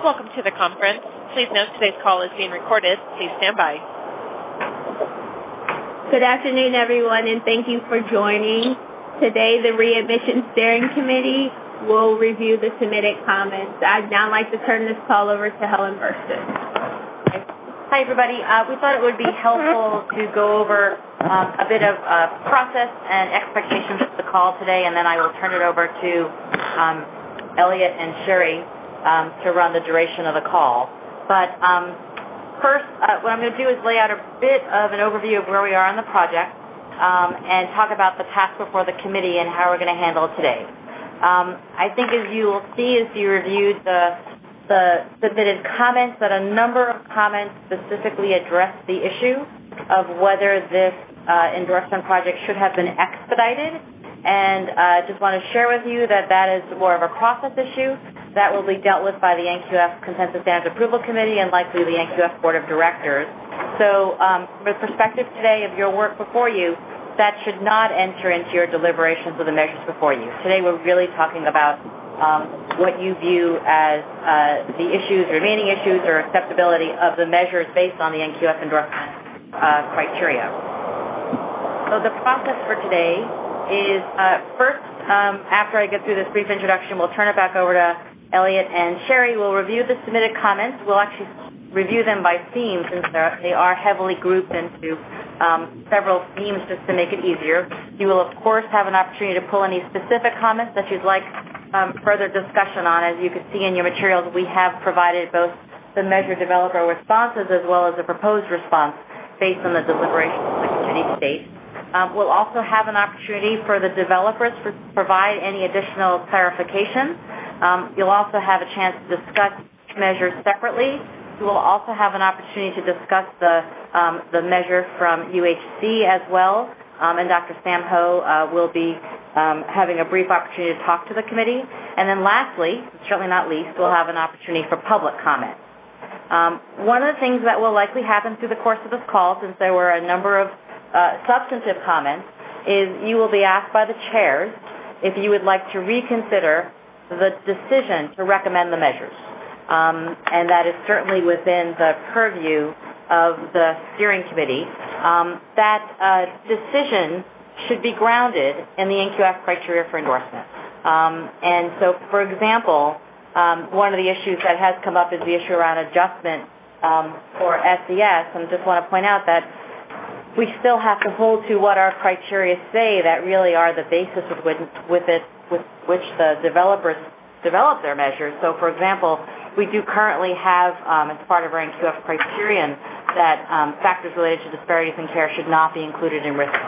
welcome to the conference. Please note today's call is being recorded. Please stand by. Good afternoon, everyone, and thank you for joining. Today, the Readmission Steering Committee will review the submitted comments. I'd now like to turn this call over to Helen Burston. Hi, everybody. We thought it would be helpful to go over a bit of process and expectations of the call today, and then I will turn it over to Elliot and Sherry to run the duration of the call. But first, what I'm going to do is lay out a bit of an overview of where we are on the project and talk about the task before the committee and how we're going to handle it today. I think as you will see as you reviewed the submitted comments, that a number of comments specifically address the issue of whether this endorsement project should have been expedited. And I just want to share with you that that is more of a process issue that will be dealt with by the NQF Consensus Standards Approval Committee and likely the NQF Board of Directors. So from the perspective today of your work before you, that should not enter into your deliberations of the measures before you. Today we're really talking about what you view as the remaining issues or acceptability of the measures based on the NQF endorsement criteria. So the process for today is first, after I get through this brief introduction, we'll turn it back over to Elliot and Sherry. We'll review the submitted comments. We'll actually review them by theme since they are heavily grouped into several themes just to make it easier. You will, of course, have an opportunity to pull any specific comments that you'd like further discussion on. As you can see in your materials, we have provided both the measure developer responses as well as a proposed response based on the deliberations of the committee state. We'll also have an opportunity for the developers to provide any additional clarification. You'll also have a chance to discuss measures separately. You will also have an opportunity to discuss the measure from UHC as well, and Dr. Sam Ho will be having a brief opportunity to talk to the committee. And then lastly, certainly not least, we'll have an opportunity for public comment. One of the things that will likely happen through the course of this call, since there were a number of substantive comments, is you will be asked by the chairs if you would like to reconsider the decision to recommend the measures. And that is certainly within the purview of the steering committee. That decision should be grounded in the NQF criteria for endorsement. And so, for example, one of the issues that has come up is the issue around adjustment for SES. And I just want to point out that we still have to hold to what our criteria say that really are the basis with which the developers develop their measures. So, for example, we do currently have, as part of our NQF criterion, that factors related to disparities in care should not be included in risk.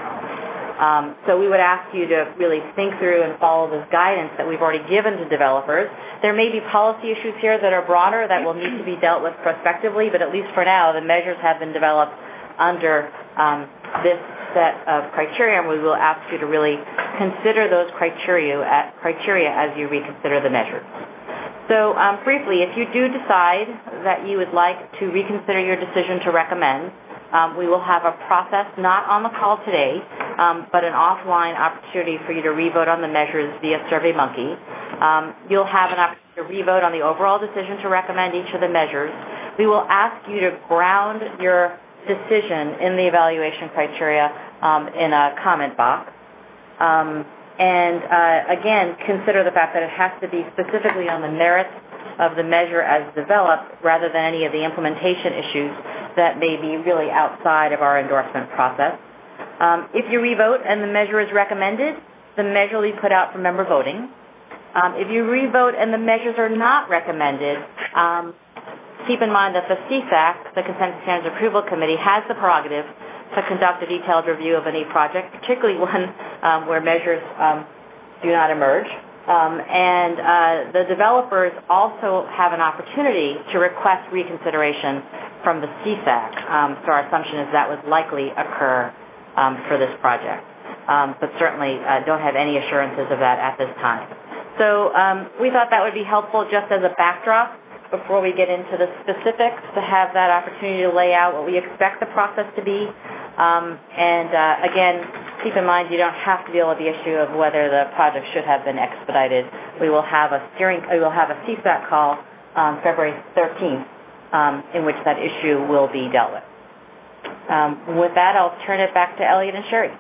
So we would ask you to really think through and follow this guidance that we've already given to developers. There may be policy issues here that are broader that will need to be dealt with prospectively, but at least for now, the measures have been developed under this set of criteria, and we will ask you to really consider those criteria as you reconsider the measures. So briefly, if you do decide that you would like to reconsider your decision to recommend, we will have a process not on the call today, but an offline opportunity for you to re-vote on the measures via SurveyMonkey. You'll have an opportunity to re-vote on the overall decision to recommend each of the measures. We will ask you to ground your decision in the evaluation criteria in a comment box. Again, consider the fact that it has to be specifically on the merits of the measure as developed rather than any of the implementation issues that may be really outside of our endorsement process. If you re-vote and the measure is recommended, the measure will be put out for member voting. If you re-vote and the measures are not recommended, keep in mind that the CSAC, the Consensus Standards Approval Committee, has the prerogative to conduct a detailed review of any project, particularly one where measures do not emerge. The developers also have an opportunity to request reconsideration from the CSAC. So our assumption is that would likely occur for this project. But certainly don't have any assurances of that at this time. So we thought that would be helpful just as a backdrop before we get into the specifics to have that opportunity to lay out what we expect the process to be. Again, keep in mind you don't have to deal with the issue of whether the project should have been expedited. We will have a CSAC call February 13th, in which that issue will be dealt with. With that, I'll turn it back to Elliot and Sherry.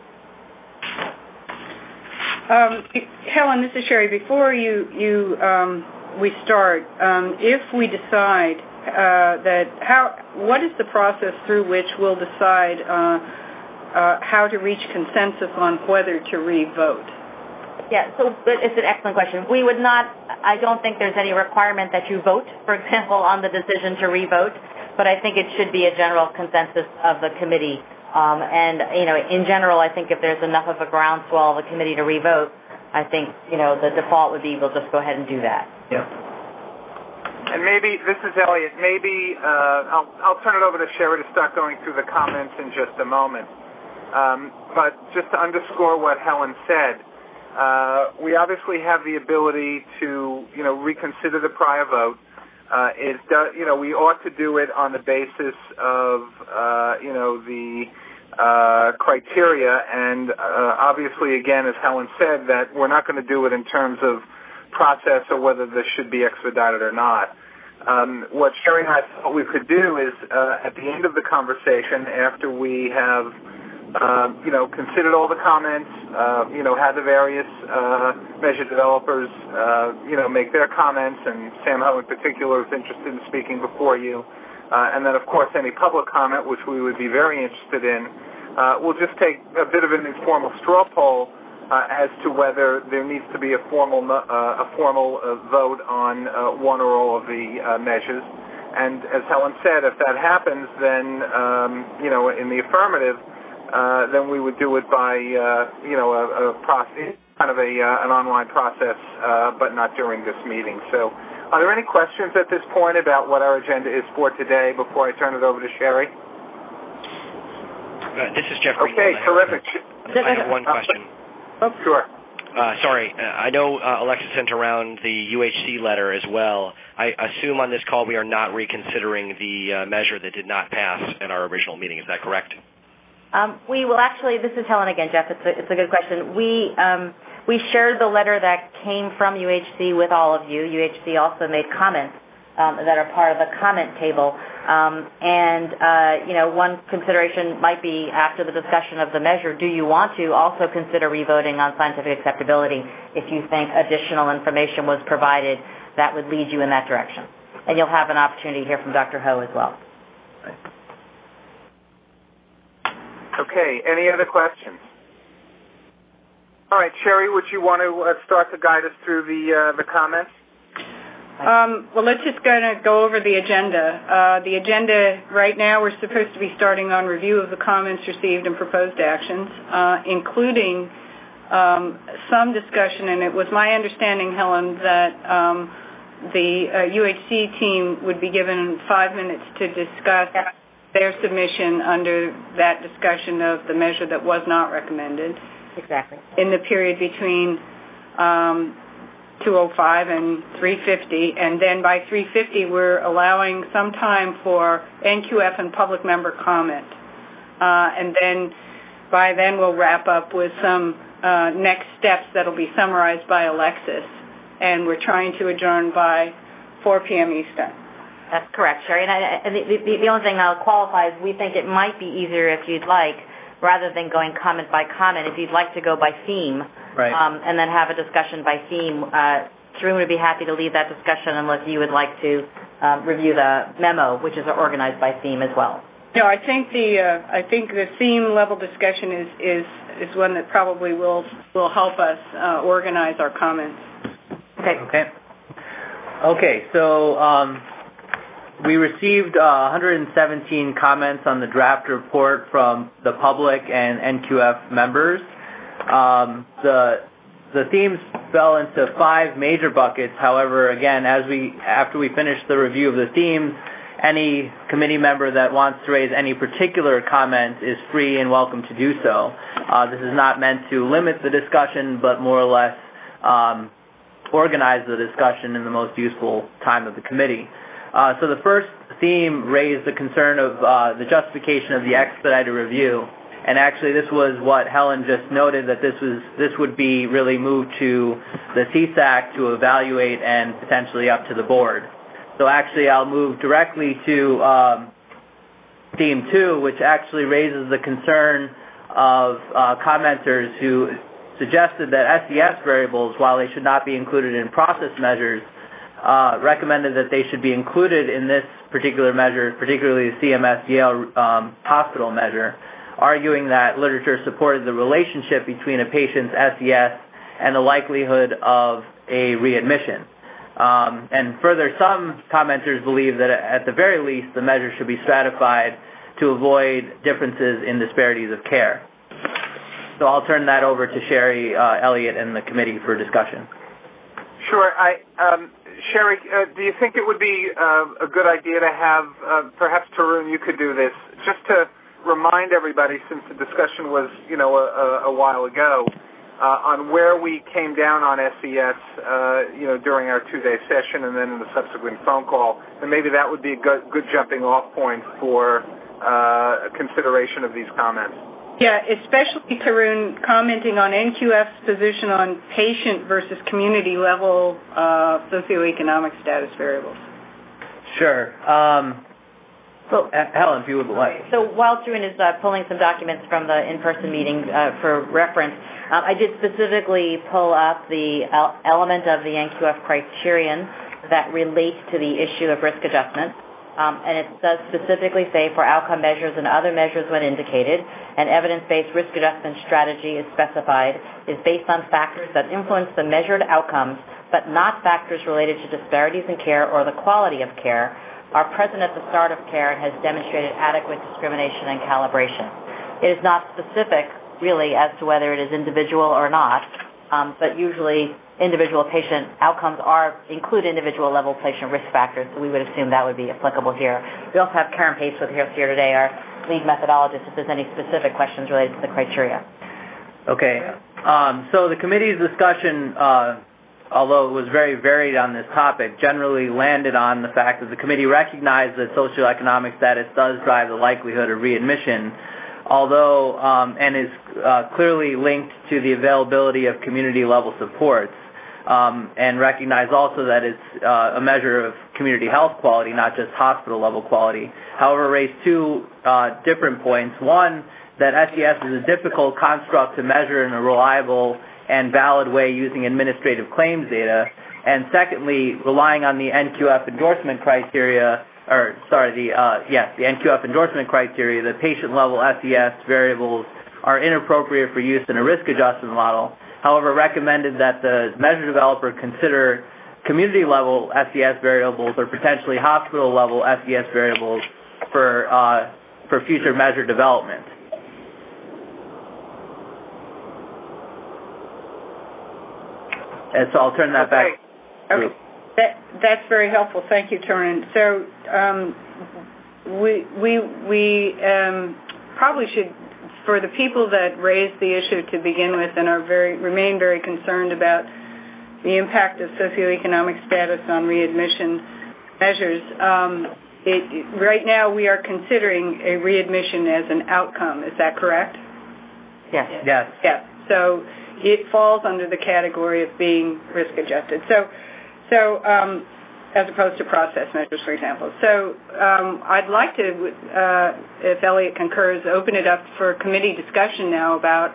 Helen, this is Sherry. Before we start, if we decide what is the process through which we'll decide how to reach consensus on whether to re-vote? Yeah, so it's an excellent question. We would not, I don't think there's any requirement that you vote, for example, on the decision to re-vote, but I think it should be a general consensus of the committee. And, in general, I think if there's enough of a groundswell of the committee to re-vote, I think, the default would be we'll just go ahead and do that. Yeah. And maybe, this is Elliot, I'll turn it over to Sherry to start going through the comments in just a moment. But just to underscore what Helen said, we obviously have the ability to, reconsider the prior vote. We ought to do it on the basis of, the criteria, and obviously, again, as Helen said, that we're not going to do it in terms of process or whether this should be expedited or not. What Sherry and I thought we could do is, at the end of the conversation, after we have considered all the comments, had the various measure developers, make their comments, and Sam Ho in particular is interested in speaking before you, and then, of course, any public comment, which we would be very interested in. We'll just take a bit of an informal straw poll as to whether there needs to be a formal vote on one or all of the measures. And as Helen said, if that happens, then, in the affirmative, then we would do it by, a process, kind of an online process, but not during this meeting. So are there any questions at this point about what our agenda is for today before I turn it over to Sherry? This is Jeffrey. Okay, terrific. I have one question. Oh, sure. Sorry, I know Alexa sent around the UHC letter as well. I assume on this call we are not reconsidering the measure that did not pass at our original meeting. Is that correct? We will actually, this is Helen again, Jeff. It's a good question. We shared the letter that came from UHC with all of you. UHC also made comments that are part of the comment table. One consideration might be after the discussion of the measure, do you want to also consider revoting on scientific acceptability if you think additional information was provided that would lead you in that direction? And you'll have an opportunity to hear from Dr. Ho as well. Okay, any other questions? All right, Sherry, would you want to start to guide us through the comments? Well, let's just go over the agenda. The agenda right now, we're supposed to be starting on review of the comments received and proposed actions, including some discussion, and it was my understanding, Helen, that the UHC team would be given 5 minutes to discuss their submission under that discussion of the measure that was not recommended. Exactly. In the period between 2:05 and 3:50, and then by 3:50 we're allowing some time for NQF and public member comment. And then by then we'll wrap up with some next steps that'll be summarized by Alexis. And we're trying to adjourn by 4 p.m. Eastern. That's correct, Sherry. And the only thing I'll qualify is we think it might be easier if you'd like, rather than going comment by comment, if you'd like to go by theme, right. And then have a discussion by theme. Shereen would be happy to lead that discussion unless you would like to review the memo, which is organized by theme as well. No, I think the theme level discussion is one that probably will help us organize our comments. Okay. So we received 117 comments on the draft report from the public and NQF members. The themes fell into 5 major buckets. However, again, after we finish the review of the themes, any committee member that wants to raise any particular comment is free and welcome to do so. This is not meant to limit the discussion, but more or less organize the discussion in the most useful time of the committee. So the first theme raised the concern of the justification of the expedited review. And actually, this was what Helen just noted, that this would be really moved to the CSAC to evaluate and potentially up to the board. So actually I'll move directly to theme 2, which actually raises the concern of commenters who suggested that SES variables, while they should not be included in process measures, recommended that they should be included in this particular measure, particularly the CMS Yale hospital measure, arguing that literature supported the relationship between a patient's SES and the likelihood of a readmission. And further, some commenters believe that at the very least the measure should be stratified to avoid differences in disparities of care. So I'll turn that over to Sherry Elliott and the committee for discussion. Sure. Sherry, do you think it would be a good idea to have, perhaps Tarun, you could do this, just to remind everybody, since the discussion was, a while ago, on where we came down on SES, during our 2-day session and then in the subsequent phone call, and maybe that would be a good jumping off point for consideration of these comments. Yeah, especially Tarun commenting on NQF's position on patient versus community level socioeconomic status variables. Sure. Helen, if you would like. So while Tarun is pulling some documents from the in-person meeting for reference, I did specifically pull up the element of the NQF criterion that relates to the issue of risk adjustment. And it does specifically say for outcome measures and other measures when indicated, an evidence-based risk adjustment strategy is specified, is based on factors that influence the measured outcomes, but not factors related to disparities in care or the quality of care, are present at the start of care and has demonstrated adequate discrimination and calibration. It is not specific, really, as to whether it is individual or not, but usually individual patient outcomes include individual level patient risk factors, so we would assume that would be applicable here. We also have Karen Pace with us here today, our lead methodologist, if there's any specific questions related to the criteria. Okay. So the committee's discussion, although it was very varied on this topic, generally landed on the fact that the committee recognized that socioeconomic status does drive the likelihood of readmission, although and is clearly linked to the availability of community-level supports, and recognize also that it's a measure of community health quality, not just hospital-level quality. However, raised two different points. One, that SES is a difficult construct to measure in a reliable and valid way using administrative claims data, and secondly, relying on the NQF endorsement criteria, the NQF endorsement criteria, the patient-level SES variables are inappropriate for use in a risk adjustment model. However, recommended that the measure developer consider community-level SES variables or potentially hospital-level SES variables for future measure development. And so I'll turn that back. Okay. That's very helpful. Thank you, Tarun. So we probably should, for the people that raised the issue to begin with and remain very concerned about the impact of socioeconomic status on readmission measures, right now we are considering a readmission as an outcome. Is that correct? Yes. Yes. Yes. So it falls under the category of being risk adjusted. So as opposed to process measures, for example. So I'd like to, if Elliot concurs, open it up for committee discussion now about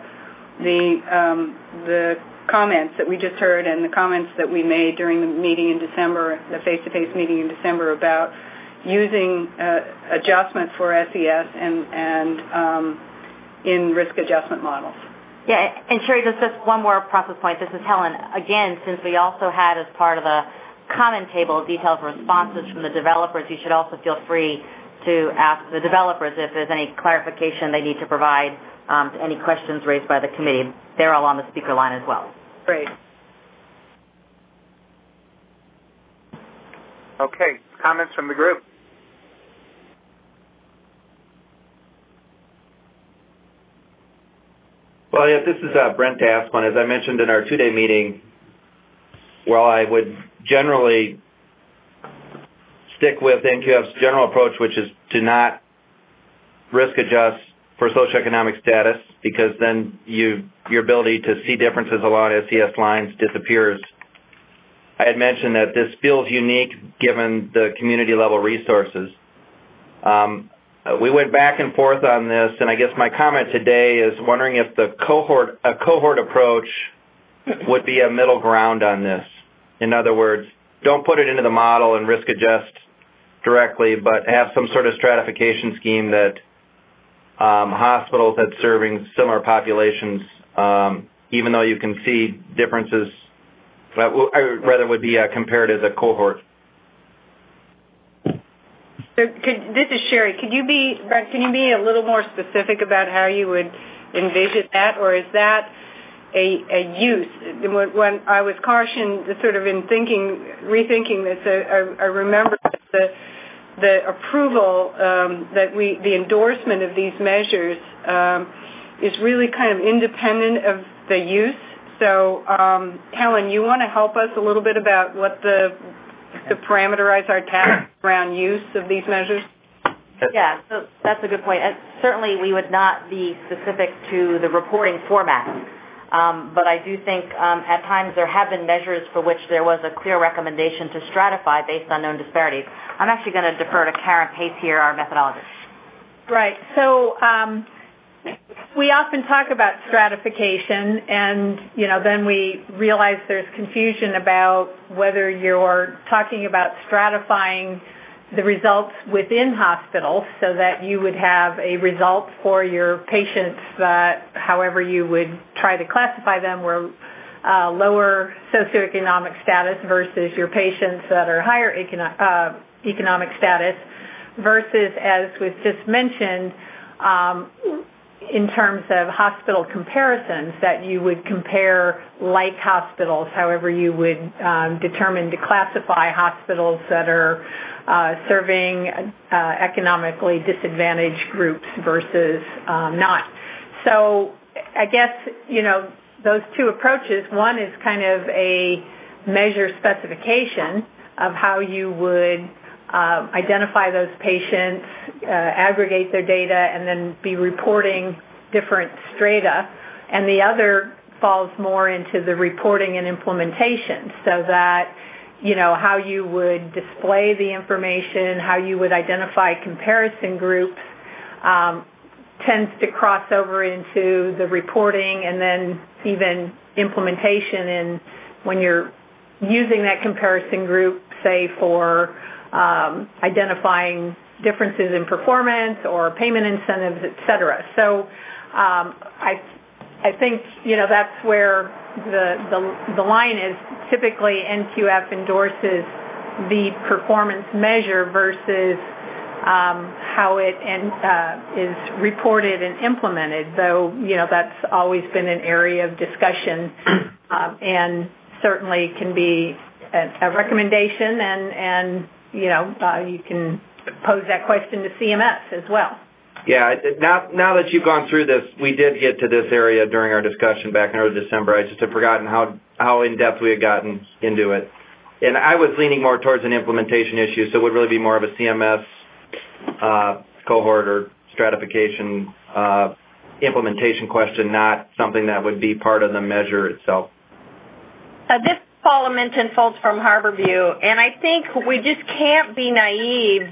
the comments that we just heard and the comments that we made during the meeting in December, the face-to-face meeting in December, about using adjustment for SES and in risk adjustment models. Yeah, and Sherry, just one more process point. This is Helen. Again, since we also had as part of the comment table detailed responses from the developers, you should also feel free to ask the developers if there's any clarification they need to provide to any questions raised by the committee. They're all on the speaker line as well. Great. Okay, comments from the group. Well, yeah, this is Brent Asplin. As I mentioned in our 2-day meeting, while I would generally stick with NQF's general approach, which is to not risk adjust for socioeconomic status, because then your ability to see differences along SES lines disappears. I had mentioned that this feels unique given the community level resources. We went back and forth on this, and I guess my comment today is wondering if a cohort approach would be a middle ground on this. In other words, don't put it into the model and risk adjust directly, but have some sort of stratification scheme that hospitals that serving similar populations, even though you can see differences, rather would be compared as a cohort. So this is Sherry. Can you be a little more specific about how you would envision that, or is that a use? When I was cautioned, sort of in rethinking this, I remember that the approval the endorsement of these measures is really kind of independent of the use. So, Helen, you want to help us a little bit about what to parameterize our task around use of these measures? Yeah, so that's a good point. Certainly we would not be specific to the reporting format, but I do think at times there have been measures for which there was a clear recommendation to stratify based on known disparities. I'm actually going to defer to Karen Pace here, our methodologist. Right. So we often talk about stratification, and then we realize there's confusion about whether you're talking about stratifying the results within hospitals so that you would have a result for your patients that, however you would try to classify them, were lower socioeconomic status versus your patients that are higher economic status versus, as was just mentioned, in terms of hospital comparisons, that you would compare like hospitals, however you would determine to classify hospitals that are serving economically disadvantaged groups versus not. So I guess, those two approaches, one is kind of a measure specification of how you would identify those patients, aggregate their data, and then be reporting different strata. And the other falls more into the reporting and implementation, so that, how you would display the information, how you would identify comparison groups, tends to cross over into the reporting and then even implementation. And when you're using that comparison group, say for identifying differences in performance or payment incentives, et cetera. So I think, that's where the line is. Typically, NQF endorses the performance measure versus how it is reported and implemented, though, that's always been an area of discussion and certainly can be a recommendation, and you can pose that question to CMS as well. Yeah, now that you've gone through this, we did get to this area during our discussion back in early December. I just had forgotten how in-depth we had gotten into it. And I was leaning more towards an implementation issue, so it would really be more of a CMS cohort or stratification implementation question, not something that would be part of the measure itself. This is Paula Minton-Foltz from Harborview, and I think we just can't be naive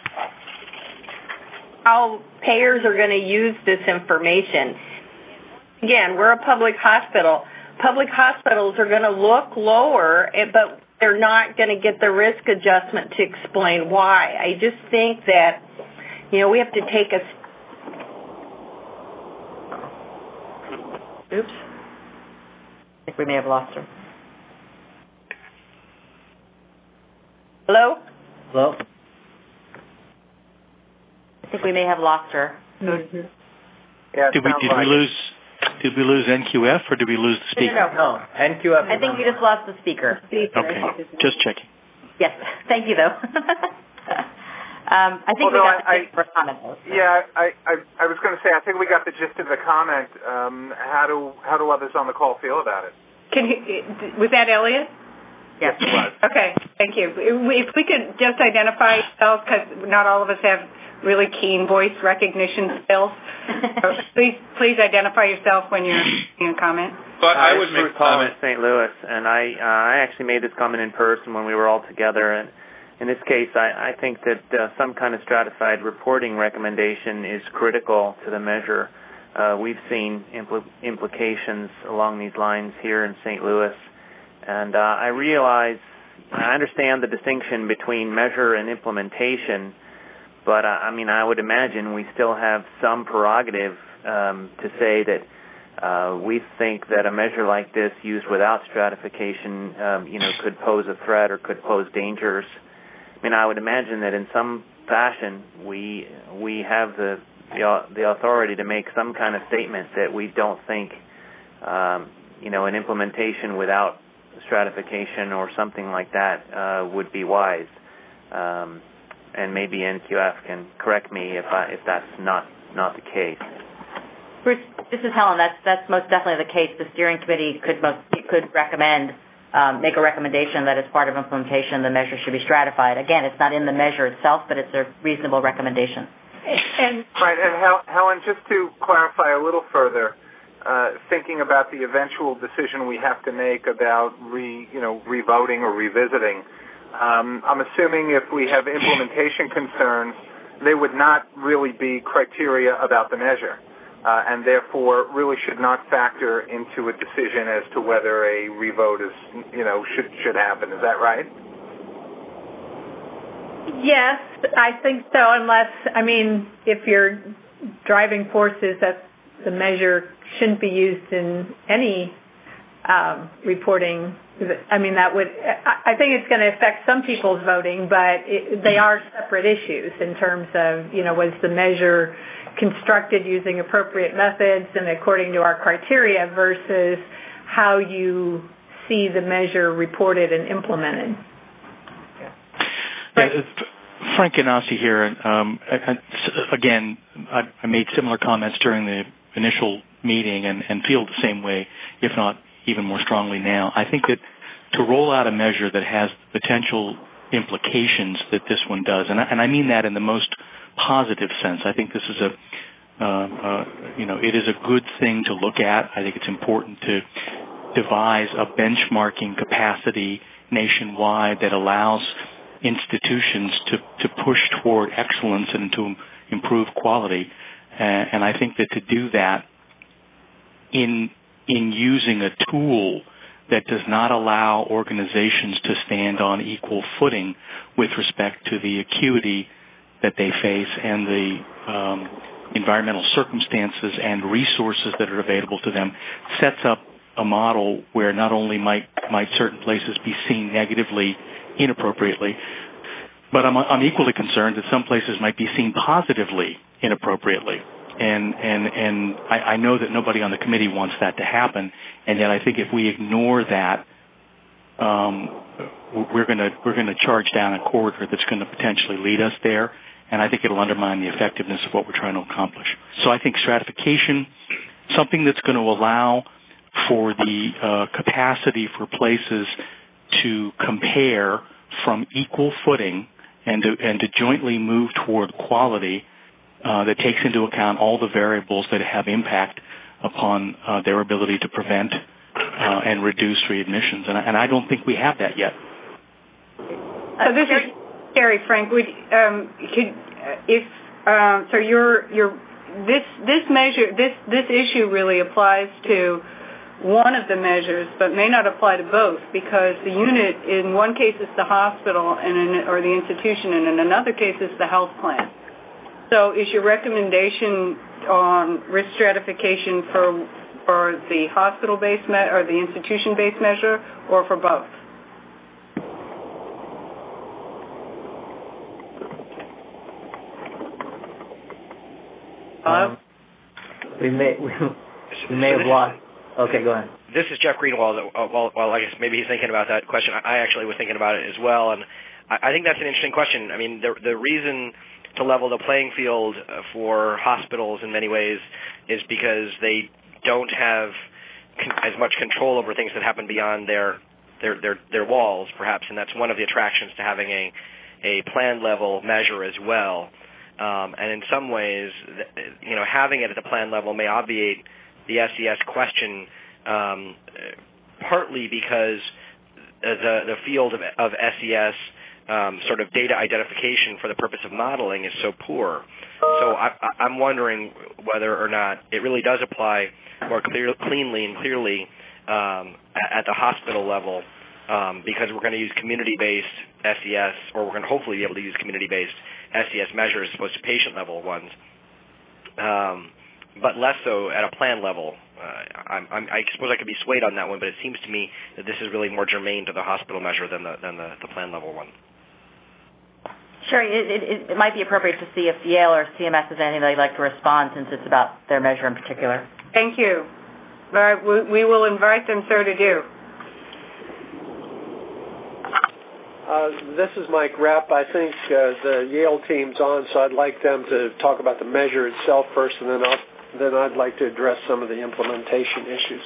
how payers are going to use this information. Again, we're a public hospital. Public hospitals are going to look lower, but they're not going to get the risk adjustment to explain why. I just think that, we have to take a... Oops. I think we may have lost her. Hello? Hello? I think we may have lost her. Mm-hmm. Yeah, did we lose NQF or did we lose the speaker? No, NQF. I think we just lost the speaker. Okay, just checking. Yes, thank you though. I think we got the gist of the comment. Yeah, I was going to say, I think we got the gist of the comment. How do others on the call feel about it? Was that Elliot? Yes, it was. Okay, thank you. If we could just identify ourselves, because not all of us have really keen voice recognition skills. Please identify yourself when you're making a comment. But I would make a comment. St. Louis, and I actually made this comment in person when we were all together. And in this case, I think that some kind of stratified reporting recommendation is critical to the measure. We've seen implications along these lines here in St. Louis, and I understand the distinction between measure and implementation, but I would imagine we still have some prerogative to say that we think that a measure like this used without stratification, could pose a threat or could pose dangers. I would imagine that in some fashion we have the authority to make some kind of statement that we don't think, an implementation without stratification or something like that would be wise. And maybe NQF can correct me if that's not the case. Bruce, this is Helen. That's most definitely the case. The steering committee could recommend, make a recommendation that as part of implementation the measure should be stratified. Again, it's not in the measure itself, but it's a reasonable recommendation. Right, and Helen, just to clarify a little further, thinking about the eventual decision we have to make about revoting or revisiting, I'm assuming if we have implementation concerns, they would not really be criteria about the measure, and therefore really should not factor into a decision as to whether a revote is, should happen. Is that right? Yes, I think so, unless, if your driving force is that the measure shouldn't be used in any reporting, I think it's going to affect some people's voting, but they are separate issues in terms of, was the measure constructed using appropriate methods and according to our criteria versus how you see the measure reported and implemented. Frank Ganassi here. Again, I made similar comments during the initial meeting and feel the same way, if not even more strongly now. I think that to roll out a measure that has potential implications that this one does, and I mean that in the most positive sense. I think this is it is a good thing to look at. I think it's important to devise a benchmarking capacity nationwide that allows institutions to push toward excellence and to improve quality. And I think that to do that in using a tool that does not allow organizations to stand on equal footing with respect to the acuity that they face and the environmental circumstances and resources that are available to them sets up a model where not only might certain places be seen negatively, inappropriately, but I'm equally concerned that some places might be seen positively, inappropriately. And I know that nobody on the committee wants that to happen, and yet I think if we ignore that, we're going to charge down a corridor that's going to potentially lead us there, and I think it'll undermine the effectiveness of what we're trying to accomplish. So I think stratification, something that's going to allow for the capacity for places to compare from equal footing and to jointly move toward quality that takes into account all the variables that have impact upon their ability to prevent and reduce readmissions. And I don't think we have that yet. So this is Carrie, Frank. This issue really applies to one of the measures, but may not apply to both, because the unit in one case is the hospital or the institution, and in another case is the health plan. So is your recommendation on risk stratification for the hospital-based or the institution-based measure, or for both? We may have lost. Okay, go ahead. This is Jeff Greenwald. Well, I guess maybe he's thinking about that question. I actually was thinking about it as well, and I think that's an interesting question. I mean, the reason to level the playing field for hospitals in many ways is because they don't have as much control over things that happen beyond their walls, perhaps, and that's one of the attractions to having a plan level measure as well. And in some ways, having it at the plan level may obviate the SES question, partly because the field of SES sort of data identification for the purpose of modeling is so poor. So I'm wondering whether or not it really does apply more cleanly and clearly at the hospital level, because we're going to use community-based SES, or we're going to hopefully be able to use community-based SES measures as opposed to patient-level ones, but less so at a plan level. I suppose I could be swayed on that one, but it seems to me that this is really more germane to the hospital measure than the plan-level one. Sure. It might be appropriate to see if Yale or CMS has anything they'd like to respond, since it's about their measure in particular. Thank you. We will invite them, sir, to do. This is Mike Rapp. I think the Yale team's on, so I'd like them to talk about the measure itself first, and then I'd like to address some of the implementation issues.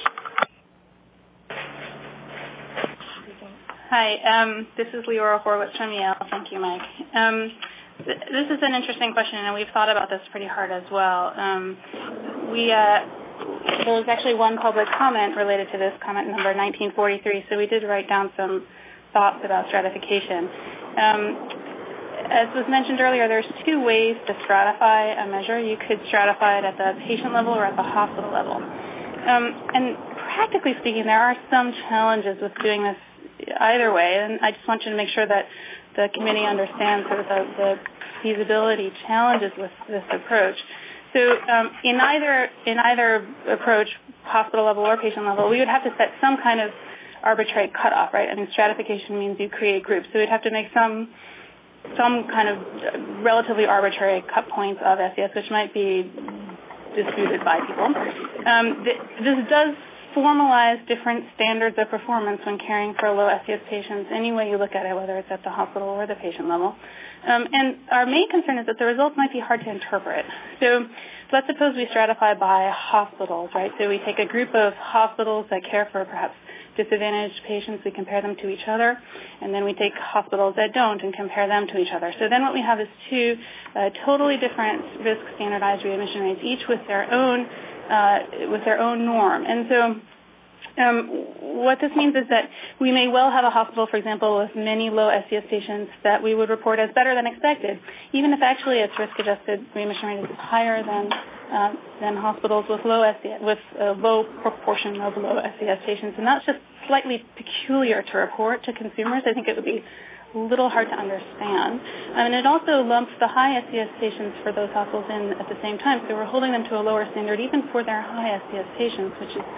Hi, this is Leora Horwitz from Yale. Thank you, Mike. This is an interesting question, and we've thought about this pretty hard as well. There was actually one public comment related to this, comment number 1943, so we did write down some thoughts about stratification. As was mentioned earlier, there's two ways to stratify a measure. You could stratify it at the patient level or at the hospital level. And practically speaking, there are some challenges with doing this either way, and I just want you to make sure that the committee understands sort of the feasibility challenges with this approach. So in either approach, hospital level or patient level, we would have to set some kind of arbitrary cutoff, right? I mean, stratification means you create groups, so we'd have to make some kind of relatively arbitrary cut points of SES, which might be disputed by people. This does formalize different standards of performance when caring for low SES patients, any way you look at it, whether it's at the hospital or the patient level. And our main concern is that the results might be hard to interpret. So let's suppose we stratify by hospitals, right? So we take a group of hospitals that care for perhaps disadvantaged patients, we compare them to each other, and then we take hospitals that don't and compare them to each other. So then what we have is two totally different risk standardized readmission rates, each with their own norm. And so what this means is that we may well have a hospital, for example, with many low SES patients that we would report as better than expected, even if actually its risk-adjusted readmission rate is higher than hospitals with with a low proportion of low SES patients. And that's just slightly peculiar to report to consumers. I think it would be a little hard to understand. And it also lumps the high SES patients for those hospitals in at the same time. So we're holding them to a lower standard even for their high SES patients, which is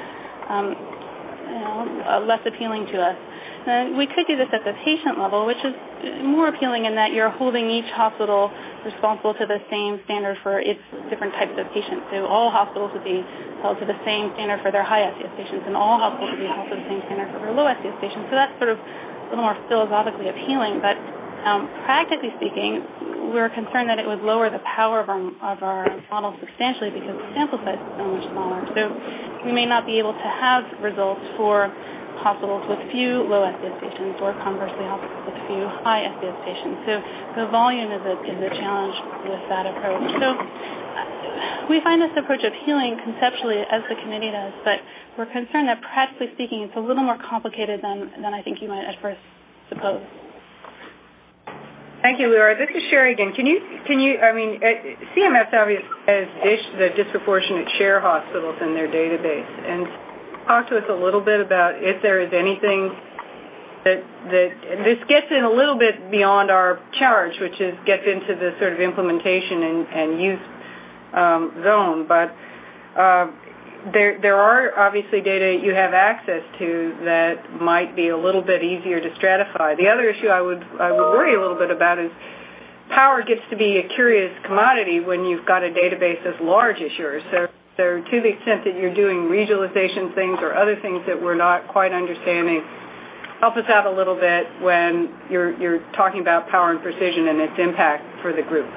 less appealing to us. We could do this at the patient level, which is more appealing in that you're holding each hospital responsible to the same standard for its different types of patients. So all hospitals would be held to the same standard for their high SES patients, and all hospitals would be held to the same standard for their low SES patients. So that's sort of a little more philosophically appealing, but practically speaking, we're concerned that it would lower the power of our model substantially because the sample size is so much smaller. So we may not be able to have results for hospitals with few low SES patients or conversely hospitals with few high SES patients. So the volume is a challenge with that approach. So we find this approach appealing conceptually as the committee does, but we're concerned that practically speaking it's a little more complicated than I think you might at first suppose. Thank you, Laura. This is Sherry again. Can you? CMS obviously has the disproportionate share hospitals in their database, and talk to us a little bit about if there is anything that this gets in a little bit beyond our charge, which gets into the sort of implementation and use zone, but there are obviously data you have access to that might be a little bit easier to stratify. The other issue I would worry a little bit about is power gets to be a curious commodity when you've got a database as large as yours. So to the extent that you're doing regionalization things or other things that we're not quite understanding, help us out a little bit when you're talking about power and precision and its impact for the group.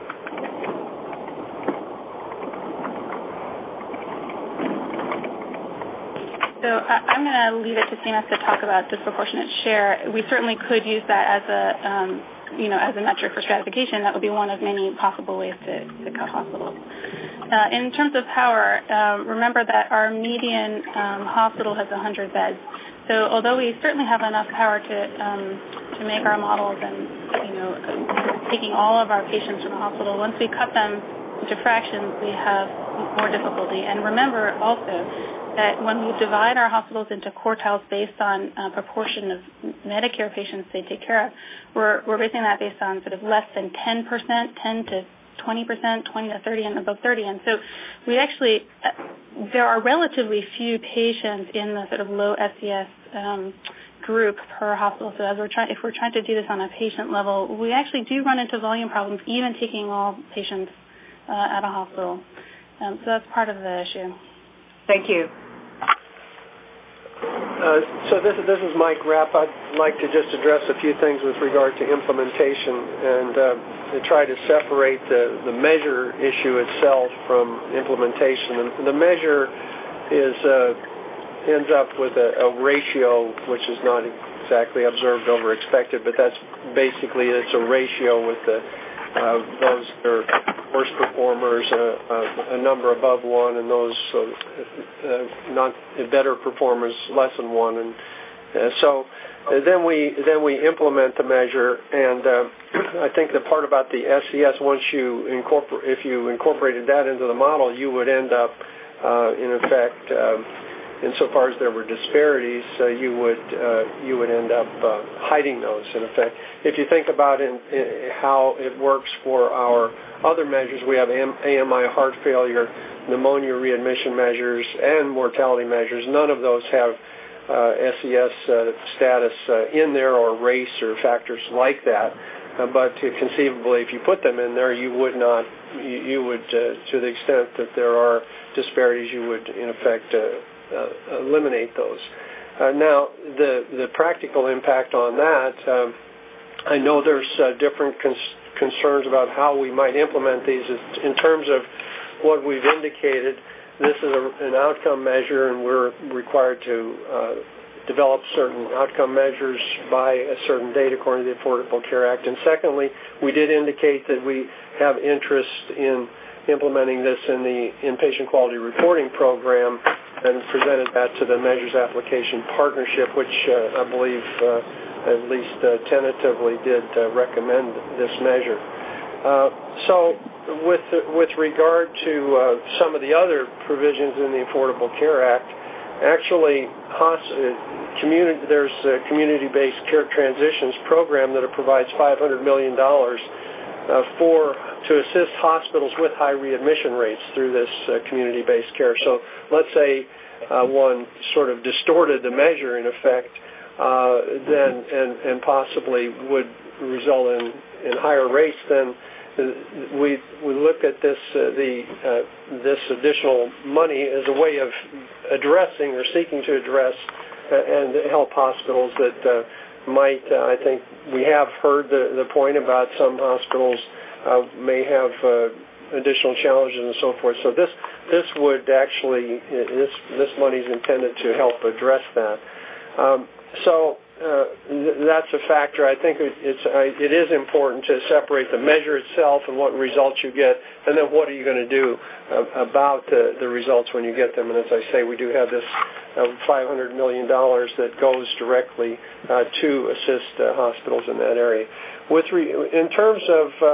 So I'm going to leave it to CMS to talk about disproportionate share. We certainly could use that as a metric for stratification, that would be one of many possible ways to cut hospitals. In terms of power, remember that our median hospital has 100 beds. So although we certainly have enough power to make our models and, taking all of our patients from the hospital, once we cut them into fractions, we have more difficulty. And remember also that when we divide our hospitals into quartiles based on proportion of Medicare patients they take care of, we're basing that based on sort of less than 10%, 10 to 20%, 20 to 30, and above 30. And so we actually, there are relatively few patients in the sort of low SES group per hospital. So if we're trying to do this on a patient level, we actually do run into volume problems, even taking all patients at a hospital. So that's part of the issue. Thank you. So this is Mike Rapp. I'd like to just address a few things with regard to implementation and to try to separate the measure issue itself from implementation. And the measure ends up with a ratio which is not exactly observed over expected, but that's basically it's a ratio with those that are worst performers, a number above 1, and those not better performers less than 1. And so then we implement the measure, and I think the part about the SES, if you incorporated that into the model, you would end up in effect. Insofar as there were disparities, you would end up hiding those. In effect, if you think about how it works for our other measures, we have AMI heart failure, pneumonia readmission measures, and mortality measures. None of those have SES status in there, or race, or factors like that. But conceivably, if you put them in there, you would not. You would, to the extent that there are disparities, you would in effect. Eliminate those. Now, the practical impact on that, I know there's different concerns about how we might implement these. In terms of what we've indicated, this is an outcome measure, and we're required to develop certain outcome measures by a certain date according to the Affordable Care Act. And secondly, we did indicate that we have interest in implementing this in the inpatient quality reporting program, and presented that to the Measures Application Partnership, which I believe at least tentatively did recommend this measure. So with regard to some of the other provisions in the Affordable Care Act, actually there's a community-based care transitions program that provides $500 million to assist hospitals with high readmission rates through this community-based care. So let's say one sort of distorted the measure in effect, then and possibly would result in higher rates. Then we look at this additional money as a way of addressing or seeking to address and help hospitals that might. I think we have heard the point about some hospitals may have additional challenges and so forth. So this would actually this money is intended to help address that. So that's a factor. I think it is important to separate the measure itself and what results you get, and then what are you going to do about the results when you get them. And as I say, we do have this $500 million that goes directly to assist hospitals in that area. In terms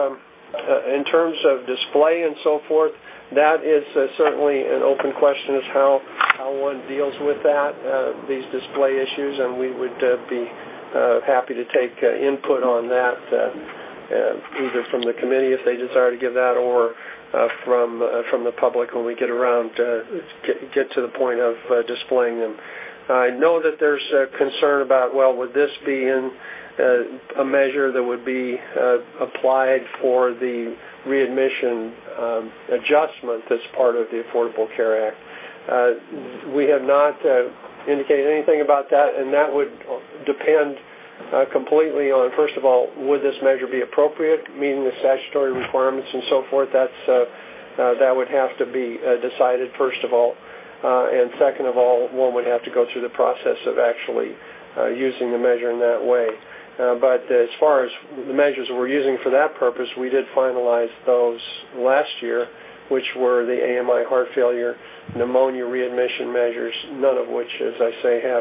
of display and so forth, that is certainly an open question as how one deals with that, these display issues, and we would be happy to take input on that, either from the committee if they desire to give that, or from the public when we get around get to the point of displaying them. I know that there's concern about, well, would this be in a measure that would be applied for the readmission adjustment that's part of the Affordable Care Act. We have not indicated anything about that, and that would depend completely on, first of all, would this measure be appropriate, meeting the statutory requirements and so forth. That would have to be decided, first of all. And second of all, one would have to go through the process of actually using the measure in that way. But as far as the measures we're using for that purpose, we did finalize those last year, which were the AMI heart failure, pneumonia readmission measures, none of which, as I say, have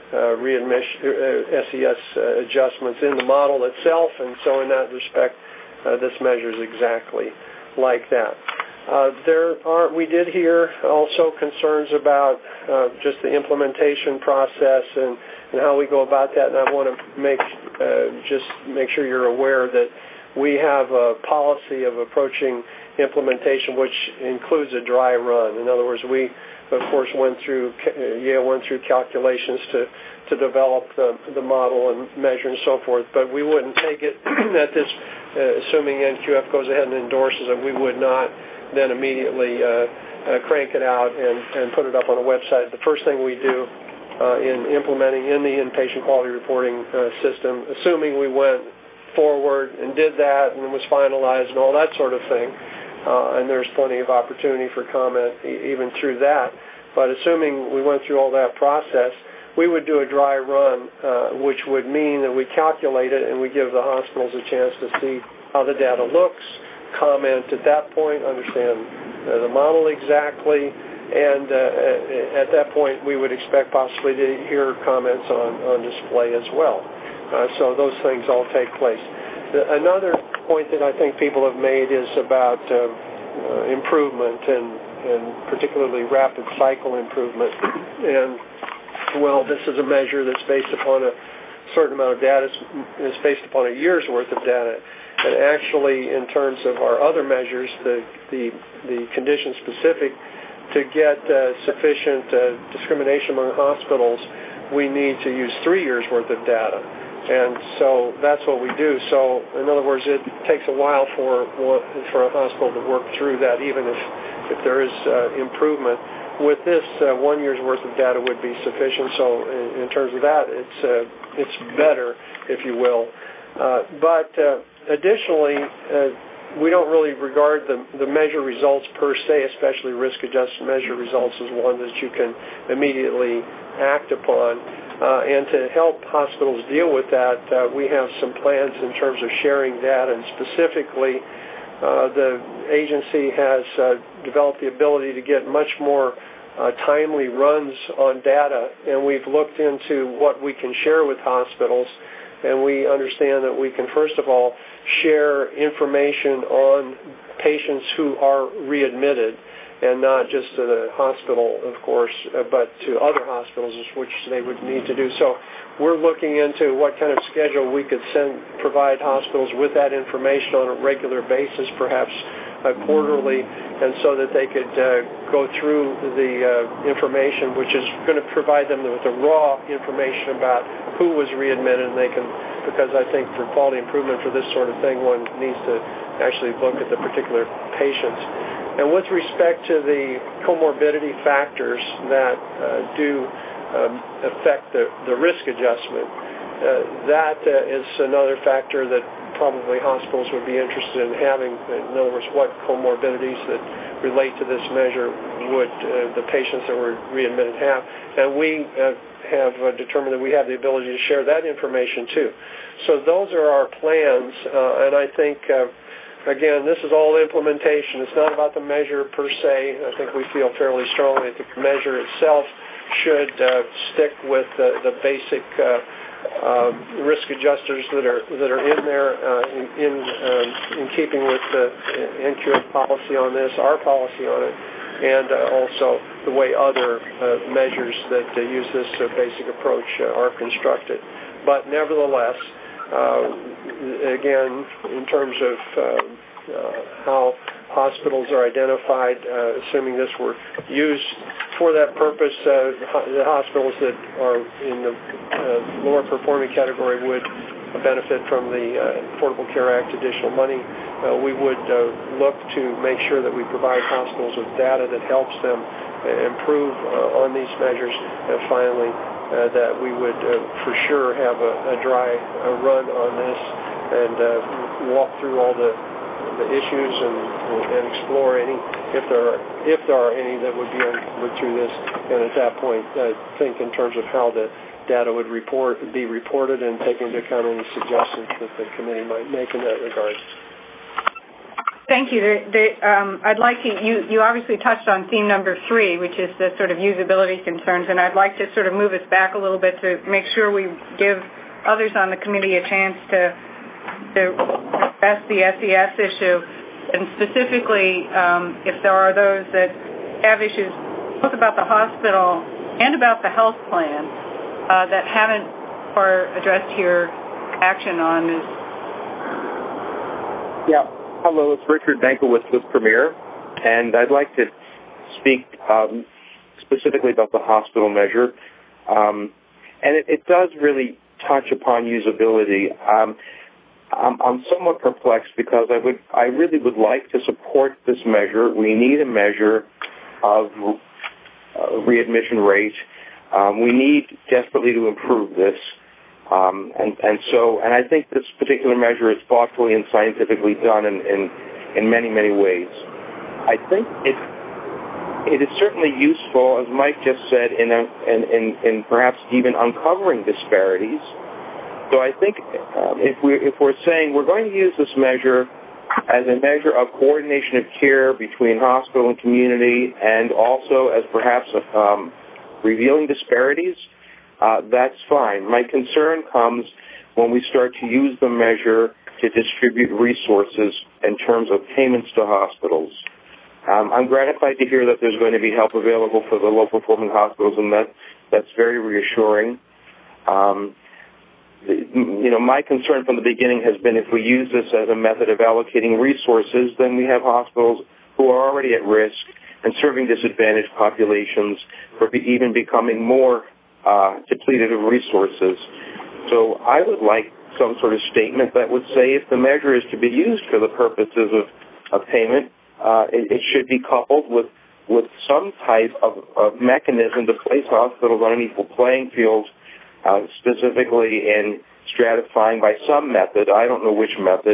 SES adjustments in the model itself, and so in that respect, this measure is exactly like that. We did hear also concerns about just the implementation process and how we go about that, and I want to make sure you're aware that we have a policy of approaching implementation which includes a dry run. In other words, we of course Yale went through calculations to develop the model and measure and so forth, but we wouldn't take it that this, assuming NQF goes ahead and endorses it, we would not then immediately crank it out and put it up on a website. The first thing we do in implementing in the inpatient quality reporting system, assuming we went forward and did that and it was finalized and all that sort of thing, and there's plenty of opportunity for comment even through that, but assuming we went through all that process, we would do a dry run, which would mean that we calculate it and we give the hospitals a chance to see how the data looks, comment at that point, understand the model exactly, and at that point we would expect possibly to hear comments on display as well. So those things all take place. Another point that I think people have made is about improvement and particularly rapid cycle improvement. And well, this is a measure that's based upon a certain amount of data. It's based upon a year's worth of data. And actually, in terms of our other measures, the condition specific, to get sufficient discrimination among hospitals, we need to use 3 years worth of data. And so that's what we do. So in other words, it takes a while for a hospital to work through that, even if there is improvement. With this, 1 year's worth of data would be sufficient. So in terms of that, it's better, if you will. But additionally, we don't really regard the measure results per se, especially risk-adjusted measure results, as one that you can immediately act upon. And to help hospitals deal with that, we have some plans in terms of sharing data, and specifically the agency has developed the ability to get much more timely runs on data, and we've looked into what we can share with hospitals, and we understand that we can first of all share information on patients who are readmitted, and not just to the hospital, of course, but to other hospitals, which they would need to do. So we're looking into what kind of schedule we could provide hospitals with that information on a regular basis, perhaps quarterly, and so that they could go through the information, which is going to provide them with the raw information about who was readmitted, and they can, because I think for quality improvement for this sort of thing, one needs to actually look at the particular patients. And with respect to the comorbidity factors that do affect the risk adjustment, that is another factor that probably hospitals would be interested in having. In other words, what comorbidities that relate to this measure would the patients that were readmitted have. And we have determined that we have the ability to share that information too. So those are our plans, and I think again, this is all implementation. It's not about the measure per se. I think we feel fairly strongly that the measure itself should stick with the basic risk adjusters that are in there in keeping with the NQF policy on this, our policy on it, and also the way other measures that use this basic approach are constructed. But nevertheless, again, in terms of how hospitals are identified, assuming this were used for that purpose, the hospitals that are in the lower performing category would benefit from the Affordable Care Act additional money. We would look to make sure that we provide hospitals with data that helps them improve on these measures, and finally that we would for sure have a dry run on this and walk through all the issues and explore any, if there are any that would be uncovered through this, and at that point think in terms of how the data would be reported and taken into account any suggestions that the committee might make in that regard. Thank you. I'd like to, you obviously touched on theme number 3, which is the sort of usability concerns, and I'd like to sort of move us back a little bit to make sure we give others on the committee a chance to address the SES issue, and specifically if there are those that have issues both about the hospital and about the health plan that haven't or addressed your action on this. Yeah. Hello, it's Richard Bankelwitz with Premier, and I'd like to speak specifically about the hospital measure. And it does really touch upon usability. I'm somewhat perplexed because I really would like to support this measure. We need a measure of readmission rate. We need desperately to improve this. And I think this particular measure is thoughtfully and scientifically done in many, many ways. I think it is certainly useful, as Mike just said, in perhaps even uncovering disparities. So I think if we're saying we're going to use this measure as a measure of coordination of care between hospital and community, and also as perhaps revealing disparities, that's fine. My concern comes when we start to use the measure to distribute resources in terms of payments to hospitals. I'm gratified to hear that there's going to be help available for the low-performing hospitals, and that's very reassuring. My concern from the beginning has been if we use this as a method of allocating resources, then we have hospitals who are already at risk and serving disadvantaged populations for even becoming more depleted of resources. So I would like some sort of statement that would say if the measure is to be used for the purposes of payment, it should be coupled with some type of mechanism to place hospitals on an equal playing field, specifically in stratifying by some method. I don't know which method,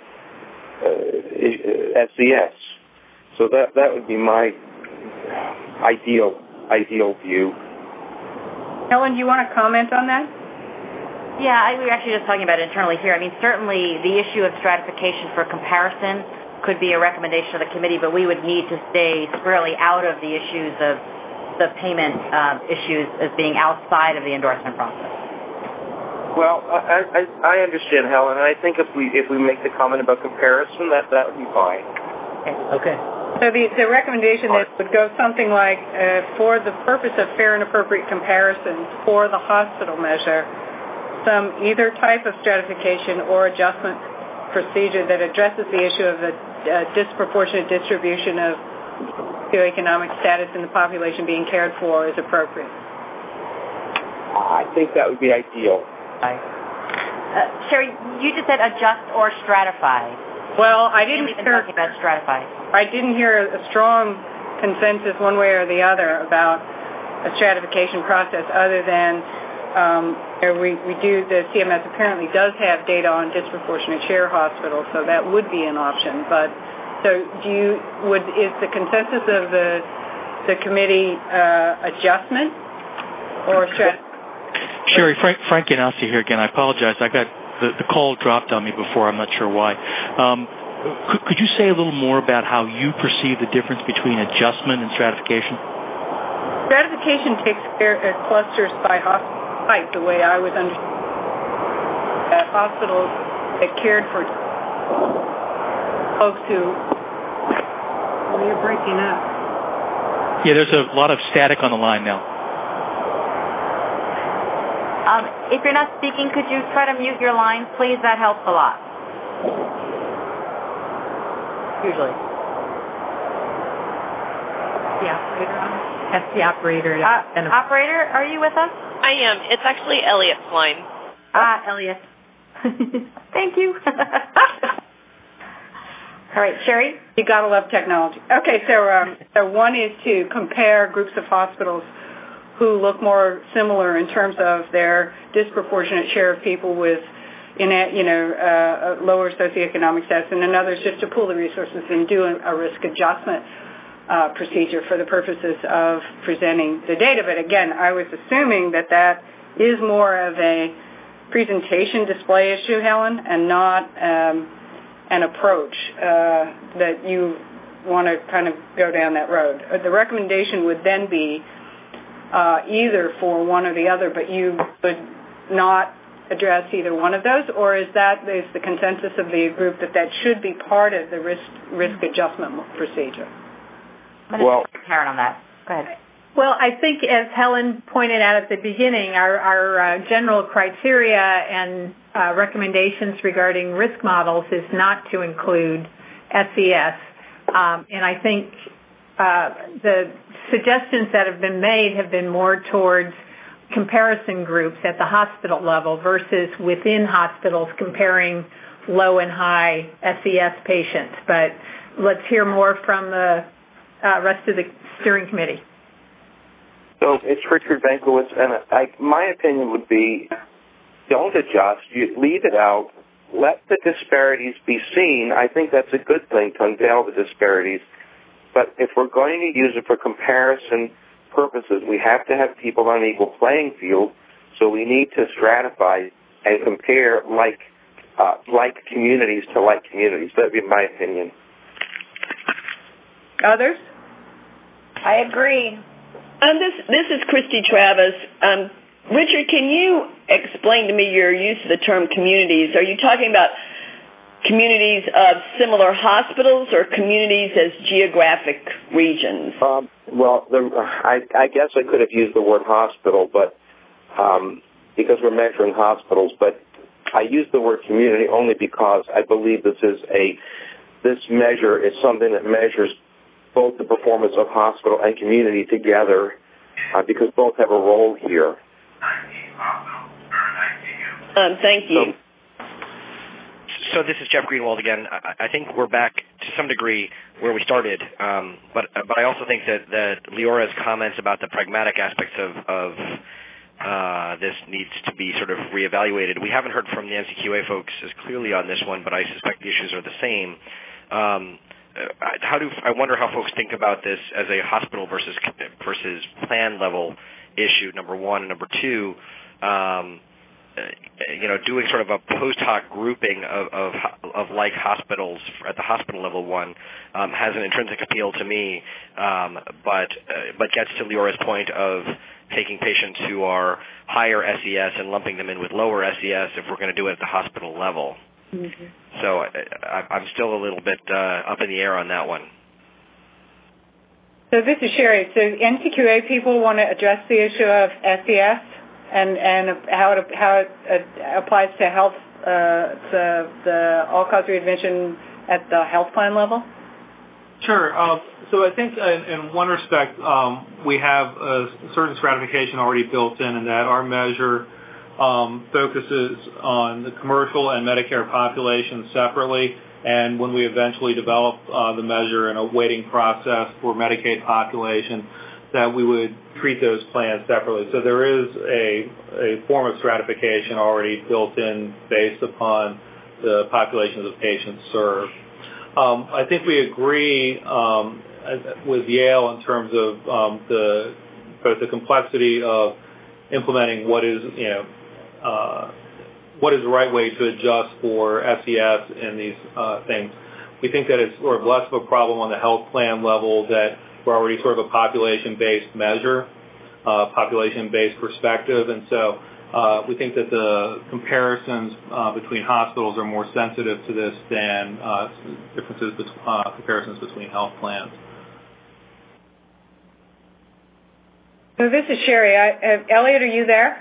SES. So that would be my ideal view. Helen, do you want to comment on that? Yeah, we were actually just talking about it internally here. I mean, certainly the issue of stratification for comparison could be a recommendation of the committee, but we would need to stay squarely out of the issues of the payment issues as being outside of the endorsement process. Well, I understand, Helen, and I think if we make the comment about comparison, that would be fine. Okay. So the recommendation that would go something like, for the purpose of fair and appropriate comparisons for the hospital measure, some either type of stratification or adjustment procedure that addresses the issue of the disproportionate distribution of socioeconomic status in the population being cared for is appropriate. I think that would be ideal. Sherry, you just said adjust or stratify. Well, I didn't hear talking about stratify. I didn't hear a strong consensus one way or the other about a stratification process other than the CMS apparently does have data on disproportionate share hospitals, so that would be an option. But so is the consensus of the committee adjustment or strategy? Sherry, Frank Yanasi here again. I apologize. I got the call dropped on me before. I'm not sure why. Could you say a little more about how you perceive the difference between adjustment and stratification? Stratification takes care of clusters by hospital type, the way I was understanding. Hospitals that cared for folks who... Well, you're breaking up. Yeah, there's a lot of static on the line now. If you're not speaking, could you try to mute your line, please? That helps a lot. Usually. The operator on? That's the operator. Operator, are you with us? I am. It's actually Elliot's line. Elliot. Thank you. All right, Sherry? You gotta love technology. Okay, so one is to compare groups of hospitals who look more similar in terms of their disproportionate share of people with, lower socioeconomic status, and another is just to pool the resources and do a risk adjustment procedure for the purposes of presenting the data. But again, I was assuming that is more of a presentation display issue, Helen, and not an approach that you want to kind of go down that road. The recommendation would then be either for one or the other, but you would not address either one of those, or is the consensus of the group that should be part of the risk adjustment procedure? I'm going to Karen on that. Go ahead. Well, I think as Helen pointed out at the beginning, our general criteria and recommendations regarding risk models is not to include SES. And I think the suggestions that have been made have been more towards comparison groups at the hospital level versus within hospitals comparing low and high SES patients. But let's hear more from the rest of the steering committee. So it's Richard Benkowitz, and my opinion would be don't adjust. You leave it out. Let the disparities be seen. I think that's a good thing to unveil the disparities. But if we're going to use it for comparison purposes, we have to have people on an equal playing field, so we need to stratify and compare like communities to like communities. That would be my opinion. Others? I agree. This is Christy Travis. Richard, can you explain to me your use of the term communities? Are you talking about communities of similar hospitals or communities as geographic regions? I guess I could have used the word hospital, but because we're measuring hospitals, but I use the word community only because I believe this measure is something that measures both the performance of hospital and community together, because both have a role here. Thank you. So this is Jeff Greenwald again. I think we're back to some degree where we started, but I also think that Leora's comments about the pragmatic aspects of this needs to be sort of reevaluated. We haven't heard from the NCQA folks as clearly on this one, but I suspect the issues are the same. I wonder how folks think about this as a hospital versus plan level issue, number one. And number two, doing sort of a post hoc grouping of like hospitals at the hospital level one has an intrinsic appeal to me, but gets to Leora's point of taking patients who are higher SES and lumping them in with lower SES if we're going to do it at the hospital level. Mm-hmm. So I'm still a little bit up in the air on that one. So this is Sherry. So NCQA people want to address the issue of SES and how it applies to health, the all-cause readmission at the health plan level? Sure. So I think in one respect, we have a certain stratification already built in that our measure focuses on the commercial and Medicare populations separately, and when we eventually develop the measure in a weighting process for Medicaid population, that we would treat those plans separately. So there is a form of stratification already built in based upon the populations of patients served. I think we agree with Yale in terms of both the complexity of implementing what is the right way to adjust for SES in these things. We think that it's sort of less of a problem on the health plan level, that we're already sort of a population-based measure, population-based perspective, and so we think that the comparisons between hospitals are more sensitive to this than comparisons between health plans. So this is Sherry. Elliot, are you there?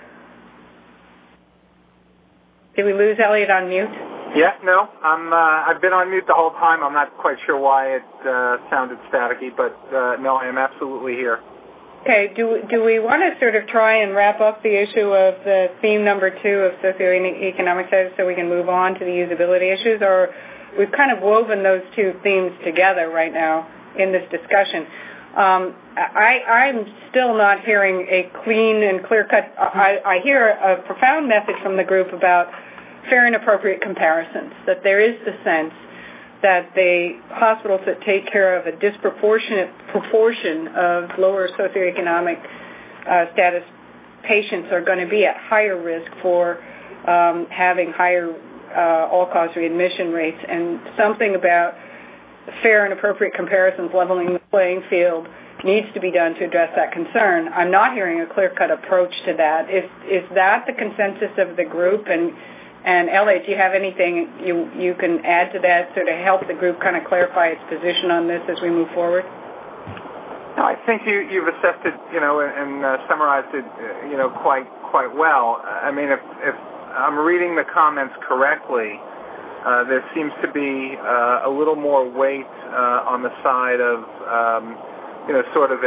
Did we lose Elliot on mute? Yeah, no. I've been on mute the whole time. I'm not quite sure why it sounded staticky, but no, I am absolutely here. Okay. Do we want to sort of try and wrap up the issue of the theme number 2 of socioeconomic status so we can move on to the usability issues, or we've kind of woven those two themes together right now in this discussion? I'm still not hearing a clean and clear-cut. I hear a profound message from the group about fair and appropriate comparisons, that there is the sense that the hospitals that take care of a disproportionate proportion of lower socioeconomic status patients are going to be at higher risk for having higher all-cause readmission rates, and something about fair and appropriate comparisons leveling the playing field needs to be done to address that concern. I'm not hearing a clear-cut approach to that. Is that the consensus of the group? And Elliot, do you have anything you can add to that sort of help the group kind of clarify its position on this as we move forward? No, I think you've assessed it, and summarized it, quite well. I mean, if I'm reading the comments correctly, there seems to be a little more weight on the side of, sort of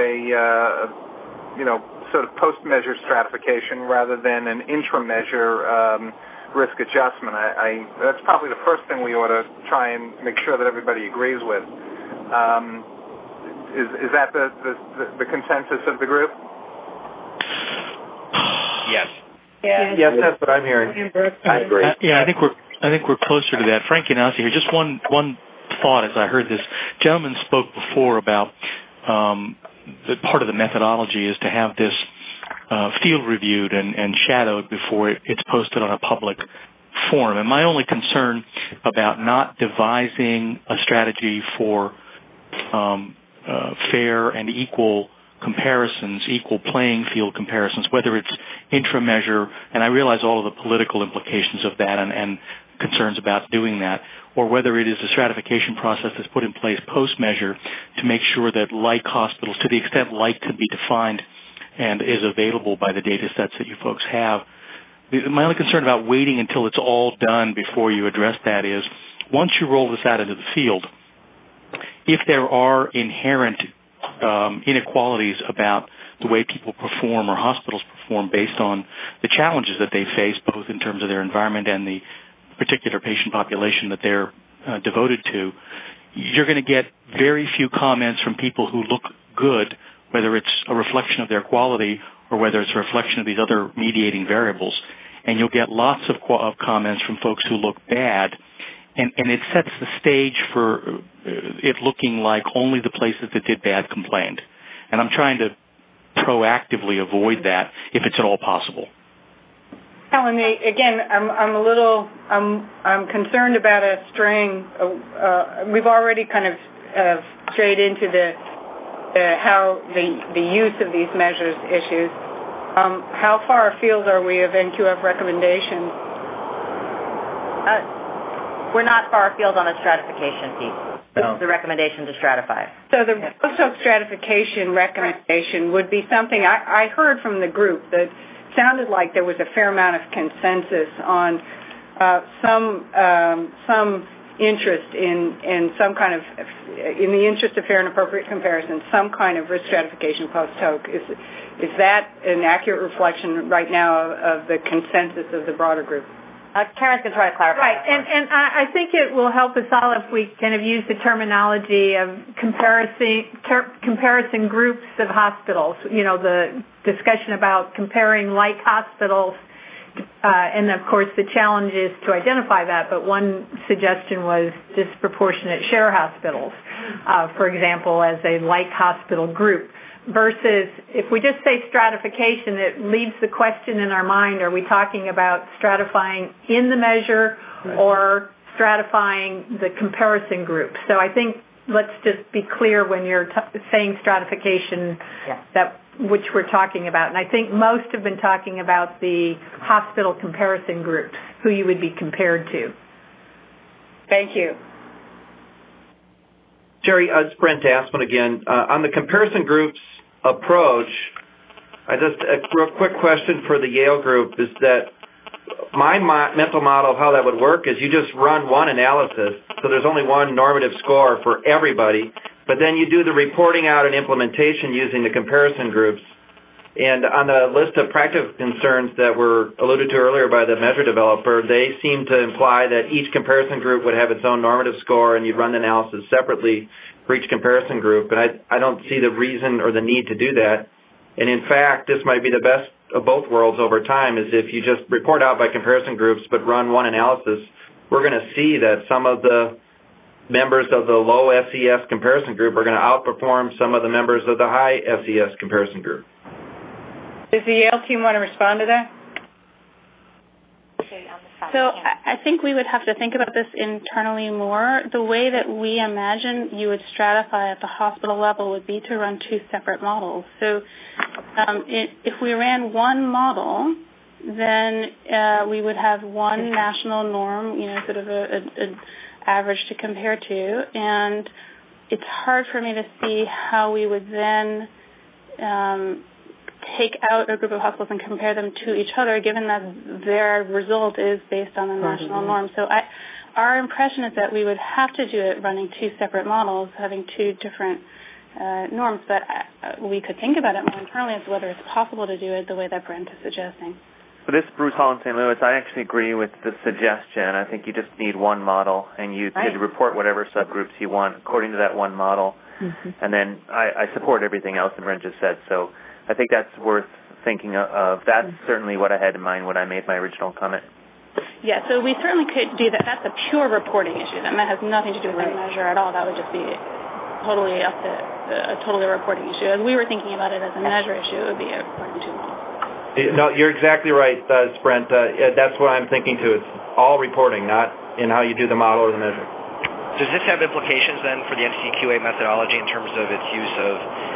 sort of post-measure stratification rather than an intra-measure risk adjustment. That's probably the first thing we ought to try and make sure that everybody agrees with. Is that the consensus of the group? Yes. Yes, that's what I'm hearing. I agree. I think we're closer to that. Frank Yanasi here. Just one thought as I heard this. Gentleman spoke before about the part of the methodology is to have this field reviewed and shadowed before it's posted on a public forum. And my only concern about not devising a strategy for fair and equal comparisons, equal playing field comparisons, whether it's intra-measure, and I realize all of the political implications of that and concerns about doing that, or whether it is a stratification process that's put in place post-measure to make sure that like hospitals, to the extent like could be defined and is available by the data sets that you folks have. My only concern about waiting until it's all done before you address that is once you roll this out into the field, if there are inherent inequalities about the way people perform or hospitals perform based on the challenges that they face, both in terms of their environment and the particular patient population that they're devoted to, you're going to get very few comments from people who look good, whether it's a reflection of their quality or whether it's a reflection of these other mediating variables. And you'll get lots of comments from folks who look bad, and it sets the stage for it looking like only the places that did bad complained. And I'm trying to proactively avoid that if it's at all possible. Helen, again, I'm concerned about a straying. We've already kind of strayed into how the use of these measures issues. How far afield are we of NQF recommendations? We're not far afield on the stratification piece. No. The recommendation to stratify. So the post-hoc stratification recommendation would be something I heard from the group that sounded like there was a fair amount of consensus on some interest in some kind of, in the interest of fair and appropriate comparison, some kind of risk stratification post-hoc. Is that an accurate reflection right now of the consensus of the broader group? Karen's going to try to clarify. Right, and I think it will help us all if we kind of use the terminology of comparison groups of hospitals. The discussion about comparing like hospitals, and of course the challenge is to identify that, but one suggestion was disproportionate share hospitals, for example, as a like hospital group. Versus if we just say stratification, it leaves the question in our mind, are we talking about stratifying in the measure or stratifying the comparison group? So I think let's just be clear when you're saying stratification that which we're talking about. And I think most have been talking about the hospital comparison groups, who you would be compared to. Thank you. Jerry, it's Brent Aspen again. On the comparison groups approach, a real quick question for the Yale group is that my mental model of how that would work is you just run one analysis, so there's only one normative score for everybody, but then you do the reporting out and implementation using the comparison groups. And on the list of practical concerns that were alluded to earlier by the measure developer, they seem to imply that each comparison group would have its own normative score and you'd run the analysis separately for each comparison group. And I don't see the reason or the need to do that. And in fact, this might be the best of both worlds over time, is if you just report out by comparison groups but run one analysis, we're going to see that some of the members of the low SES comparison group are going to outperform some of the members of the high SES comparison group. Does the Yale team want to respond to that? So I think we would have to think about this internally more. The way that we imagine you would stratify at the hospital level would be to run two separate models. So if we ran one model, then we would have one national norm, sort of an average to compare to, and it's hard for me to see how we would then take out a group of hospitals and compare them to each other, given that their result is based on the national norm. So our impression is that we would have to do it running two separate models, having two different norms, but we could think about it more internally as to whether it's possible to do it the way that Brent is suggesting. So this is Bruce Hall in St. Louis. I actually agree with the suggestion. I think you just need one model, and you could report whatever subgroups you want according to that one model. Mm-hmm. And then I support everything else that Brent just said, so I think that's worth thinking of. That's certainly what I had in mind when I made my original comment. Yeah, so we certainly could do that. That's a pure reporting issue, and that has nothing to do with the measure at all. That would just be totally up to a totally reporting issue. As we were thinking about it as a measure issue, it would be according to models. No, you're exactly right, Brent. That's what I'm thinking too. It's all reporting, not in how you do the model or the measure. Does this have implications then for the NCQA methodology in terms of its use of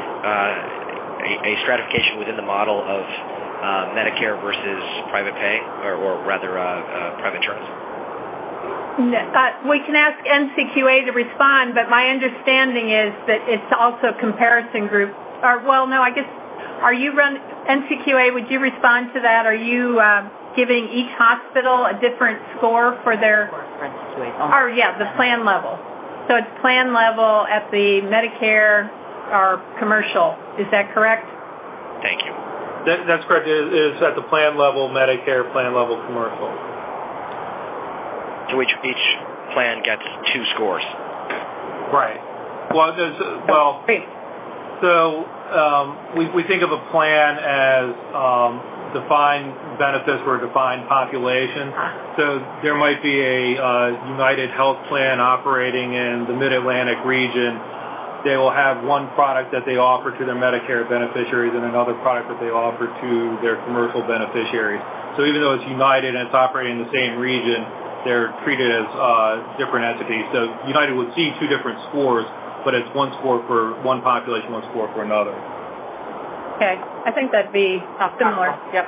a stratification within the model of Medicare versus private pay, or rather private insurance? We can ask NCQA to respond, but my understanding is that it's also comparison group. Are you NCQA, would you respond to that? Are you giving each hospital a different score for their... the plan level. So it's plan level at the Medicare or commercial. Is that correct? Thank you. That's correct. It is at the plan level Medicare, plan level commercial. So each plan gets two scores. Right. So we think of a plan as defined benefits for a defined population. So there might be a United Health plan operating in the Mid-Atlantic region. They will have one product that they offer to their Medicare beneficiaries and another product that they offer to their commercial beneficiaries. So even though it's United and it's operating in the same region, they're treated as different entities. So United would see two different scores, but it's one score for one population, one score for another. Okay. I think that'd be similar. Yep.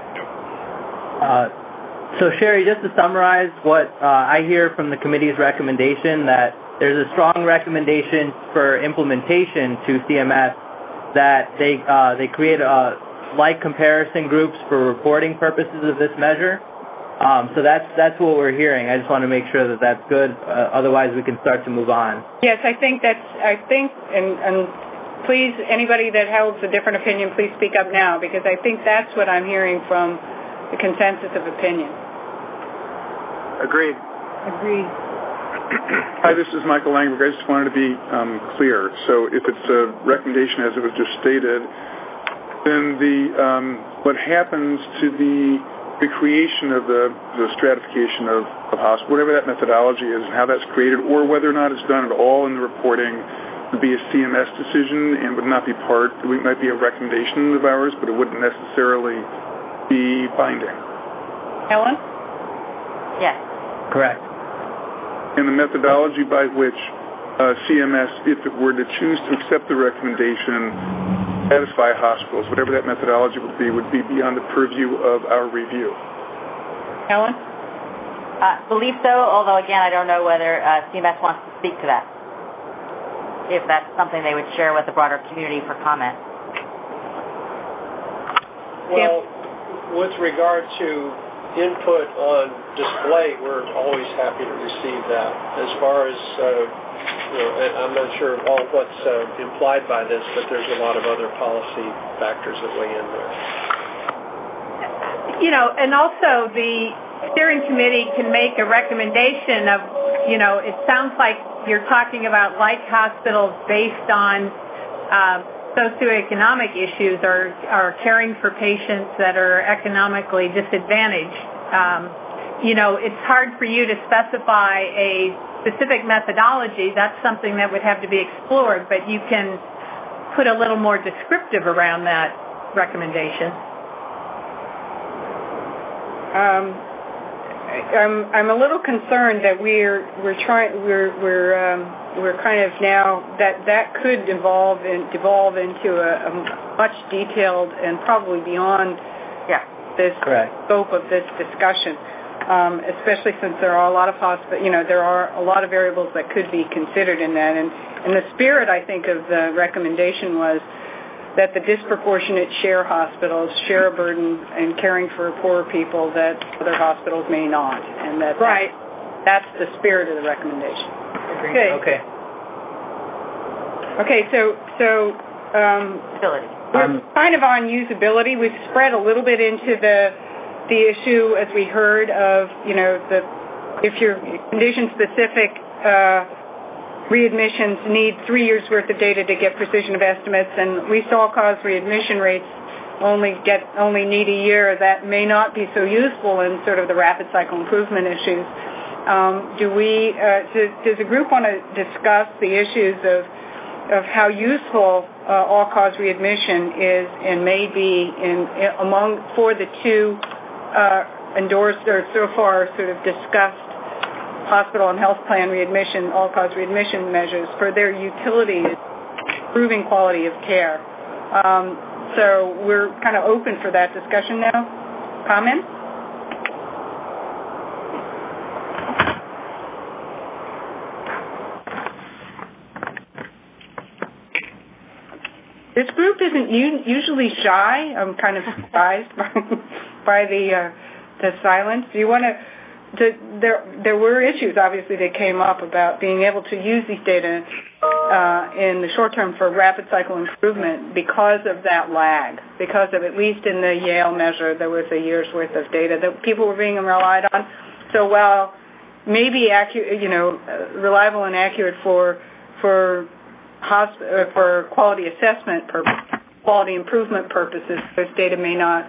So Sherry, just to summarize what I hear from the committee's recommendation, that there's a strong recommendation for implementation to CMS that they create like comparison groups for reporting purposes of this measure. So that's what we're hearing. I just want to make sure that that's good. Otherwise, we can start to move on. Yes, and please, anybody that holds a different opinion, please speak up now, because I think that's what I'm hearing from the consensus of opinion. Agreed. Hi, this is Michael Langberg. I just wanted to be clear. So if it's a recommendation as it was just stated, then what happens to the creation of the stratification of hospitals, whatever that methodology is and how that's created, or whether or not it's done at all in the reporting, would be a CMS decision and would not be it might be a recommendation of ours, but it wouldn't necessarily be binding. Helen? Yes. Correct. And the methodology by which CMS, if it were to choose to accept the recommendation, satisfy hospitals, whatever that methodology would be beyond the purview of our review. Helen? Believe so, although again, I don't know whether CMS wants to speak to that, if that's something they would share with the broader community for comment. Well, with regard to input on display, we're always happy to receive that. As far as, I'm not sure all what's implied by this, but there's a lot of other policy factors that weigh in there. And also the steering committee can make a recommendation of, it sounds like you're talking about like hospitals based on socioeconomic issues or caring for patients that are economically disadvantaged. It's hard for you to specify a specific methodology. That's something that would have to be explored, but you can put a little more descriptive around that recommendation. I'm a little concerned that we're kind of now that could devolve into a much detailed and probably beyond this scope of this discussion, especially since there are a lot of there are a lot of variables that could be considered in that. And the spirit, I think, of the recommendation was that the disproportionate share hospitals share a burden in caring for poorer people that other hospitals may not, and that's the spirit of the recommendation. Okay. So we're kind of on usability. We've spread a little bit into the issue, as we heard, of if your condition-specific readmissions need 3 years worth of data to get precision of estimates, and least all-cause readmission rates only need a year. That may not be so useful in sort of the rapid cycle improvement issues. Does the group want to discuss the issues of how useful all-cause readmission is and may be for the two endorsed or so far sort of discussed hospital and health plan readmission, all-cause readmission measures for their utility in improving quality of care. So we're kind of open for that discussion now. Comments? This group isn't usually shy. I'm kind of surprised by the silence. Do you want to? There were issues, obviously, that came up about being able to use these data in the short term for rapid cycle improvement because of that lag, because of, at least in the Yale measure, there was a year's worth of data that people were being relied on. So while maybe reliable and accurate for quality assessment purposes, quality improvement purposes, those data may not.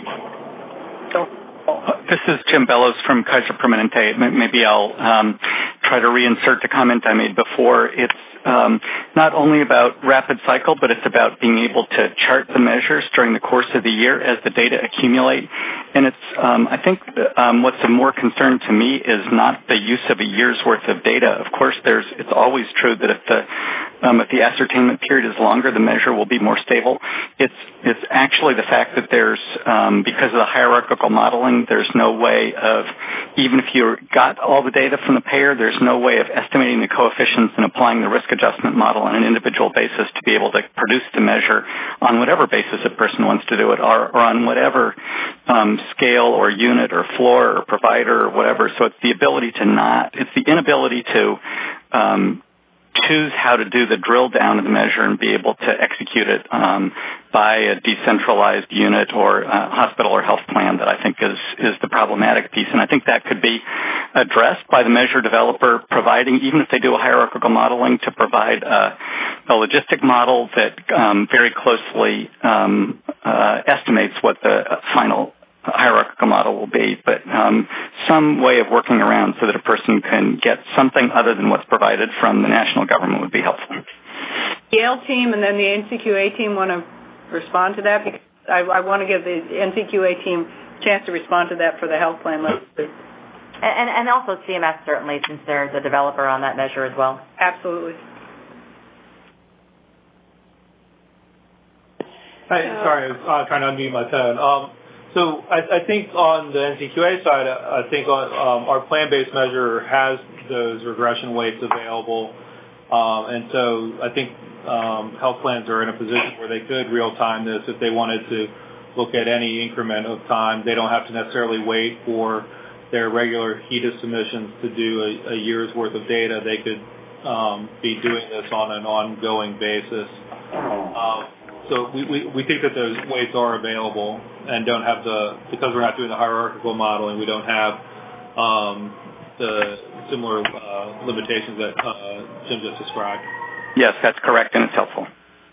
This is Jim Bellows from Kaiser Permanente. Maybe I'll try to reinsert the comment I made before. It's not only about rapid cycle, but it's about being able to chart the measures during the course of the year as the data accumulate. And it's, I think what's of more concern to me is not the use of a year's worth of data. Of course, it's always true that if the ascertainment period is longer, the measure will be more stable. It's actually the fact that there's, because of the hierarchical modeling, there's no way of, even if you got all the data from the payer, there's no way of estimating the coefficients and applying the risk adjustment model on an individual basis to be able to produce the measure on whatever basis a person wants to do it, or on whatever scale or unit or floor or provider or whatever. So it's the inability to choose how to do the drill down of the measure and be able to execute it by a decentralized unit or hospital or health plan that I think is the problematic piece. And I think that could be addressed by the measure developer providing, even if they do a hierarchical modeling, to provide a logistic model that very closely estimates what the final hierarchical model will be, but some way of working around so that a person can get something other than what's provided from the national government would be helpful. The Yale team and then the NCQA team want to respond to that, because I want to give the NCQA team a chance to respond to that for the health plan. And also CMS, certainly, since they're the developer on that measure as well. Absolutely. Sorry, I was trying to unmute my phone. So I think on the NCQA side, I think our plan-based measure has those regression weights available. And so I think health plans are in a position where they could real-time this if they wanted to look at any increment of time. They don't have to necessarily wait for their regular HEDIS submissions to do a year's worth of data. They could be doing this on an ongoing basis. So we think that those weights are available and don't have because we're not doing the hierarchical modeling, we don't have the similar limitations that Jim just described. Yes, that's correct, and it's helpful.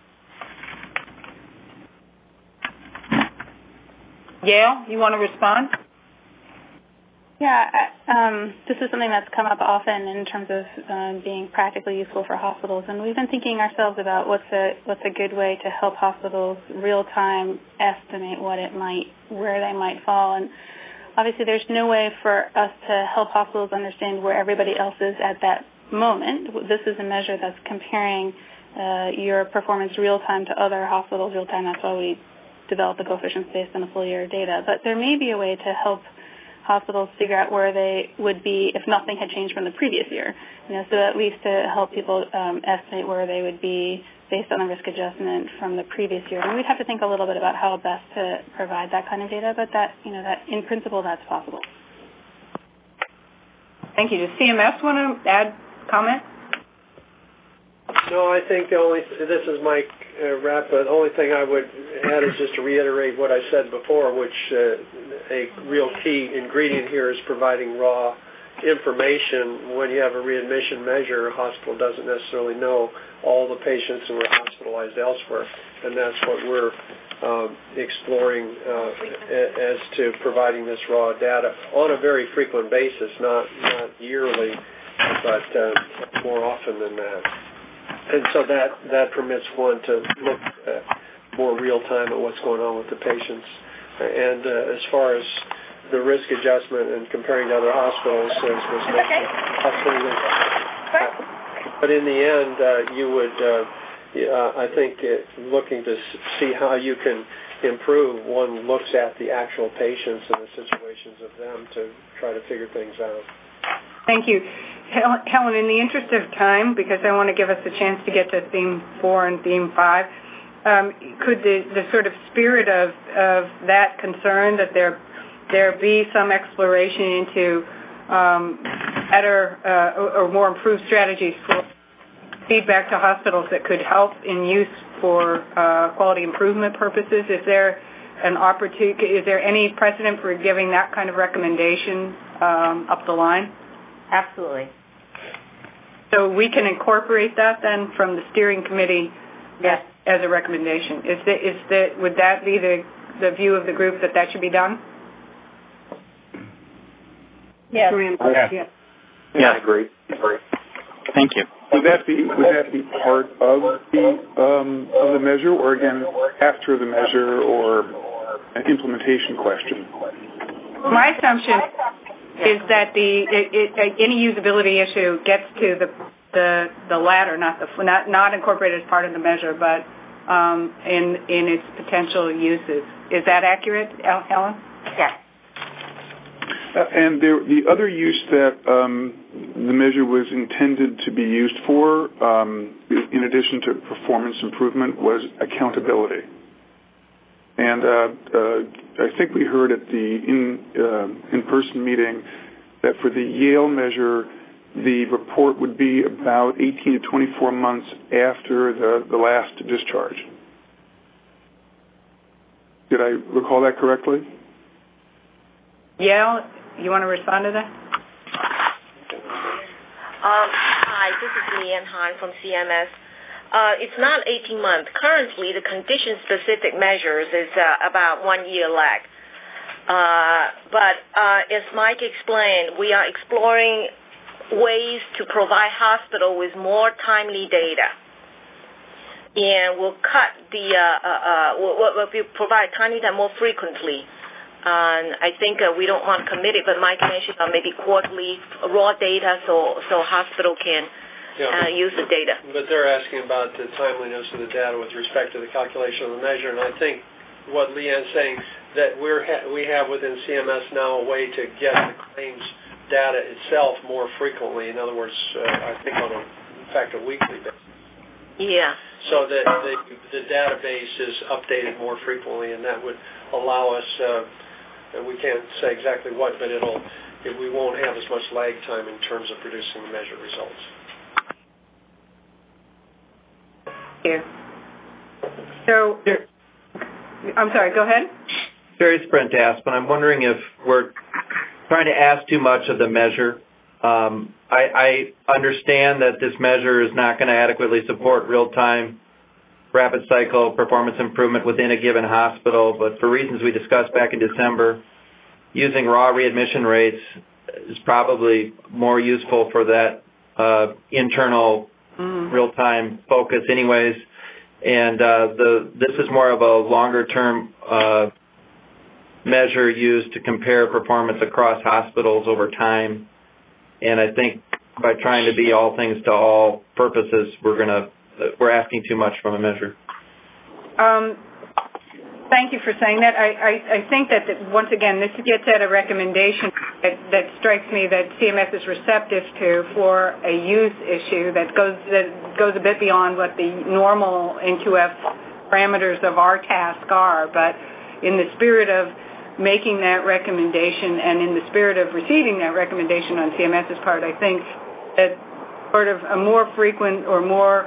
Yale, you want to respond? Yeah, this is something that's come up often in terms of being practically useful for hospitals, and we've been thinking ourselves about what's a good way to help hospitals real time estimate where they might fall. And Obviously, there's no way for us to help hospitals understand where everybody else is at that moment. This is a measure that's comparing your performance real time to other hospitals real time. That's why we develop the coefficients based on the full year data. But there may be a way to help hospitals figure out where they would be if nothing had changed from the previous year. So at least to help people estimate where they would be based on the risk adjustment from the previous year. And we'd have to think a little bit about how best to provide that kind of data, but that in principle, that's possible. Thank you. Does CMS want to add comment? No, I think this is Mike Rapp. The only thing I would add is just to reiterate what I said before, which a real key ingredient here is providing raw information. When you have a readmission measure, a hospital doesn't necessarily know all the patients who were hospitalized elsewhere, and that's what we're exploring as to providing this raw data on a very frequent basis, not yearly, but more often than that. And so that permits one to look more real time at what's going on with the patients. And as far as the risk adjustment and comparing to other hospitals, as was mentioned, but in the end, you would, I think, looking to see how you can improve, one looks at the actual patients and the situations of them to try to figure things out. Thank you. Helen, in the interest of time, because I want to give us a chance to get to theme 4 and theme 5, could the sort of spirit of that concern that there be some exploration into better or more improved strategies for feedback to hospitals that could help in use for quality improvement purposes? Is there an opportunity? Is there any precedent for giving that kind of recommendation up the line? Absolutely. So we can incorporate that then from the steering committee as a recommendation. Would that be the view of the group that should be done? Yes. Yeah, I agree. Thank you. Would that be part of the measure, or again after the measure, or an implementation question? My assumption is that any usability issue gets to the latter, not incorporated as part of the measure, but in its potential uses. Is that accurate, Helen? Yes. And the other use that the measure was intended to be used for, in addition to performance improvement, was accountability. And I think we heard at the in-person meeting that for the Yale measure, the report would be about 18 to 24 months after the last discharge. Did I recall that correctly? Yale, you want to respond to that? Hi, this is Leanne Hahn from CMS. It's not 18 months. Currently, the condition-specific measures is about 1 year lag. But as Mike explained, we are exploring ways to provide hospital with more timely data. And we'll cut we'll provide timely data more frequently. And I think we don't want to commit it, but Mike mentioned maybe quarterly raw data so hospital can use the data. But they're asking about the timeliness of the data with respect to the calculation of the measure, and I think what Leanne's saying, that we have within CMS now a way to get the claims data itself more frequently. In other words, I think in fact, a weekly basis. Yeah. So that the database is updated more frequently, and that would allow us, and we can't say exactly what, but we won't have as much lag time in terms of producing the measure results. Here. So, I'm sorry, go ahead. Sherry, it's Brent Aspen. I'm wondering if we're trying to ask too much of the measure. I understand that this measure is not going to adequately support real-time rapid cycle performance improvement within a given hospital, but for reasons we discussed back in December, using raw readmission rates is probably more useful for that internal real-time focus anyways. And this is more of a longer-term measure used to compare performance across hospitals over time. And I think by trying to be all things to all purposes, we're asking too much from a measure. Thank you for saying that. I think that, once again, this gets at a recommendation that strikes me that CMS is receptive to for a use issue that goes a bit beyond what the normal NQF parameters of our task are. But in the spirit of making that recommendation and in the spirit of receiving that recommendation on CMS's part, I think that sort of a more frequent or more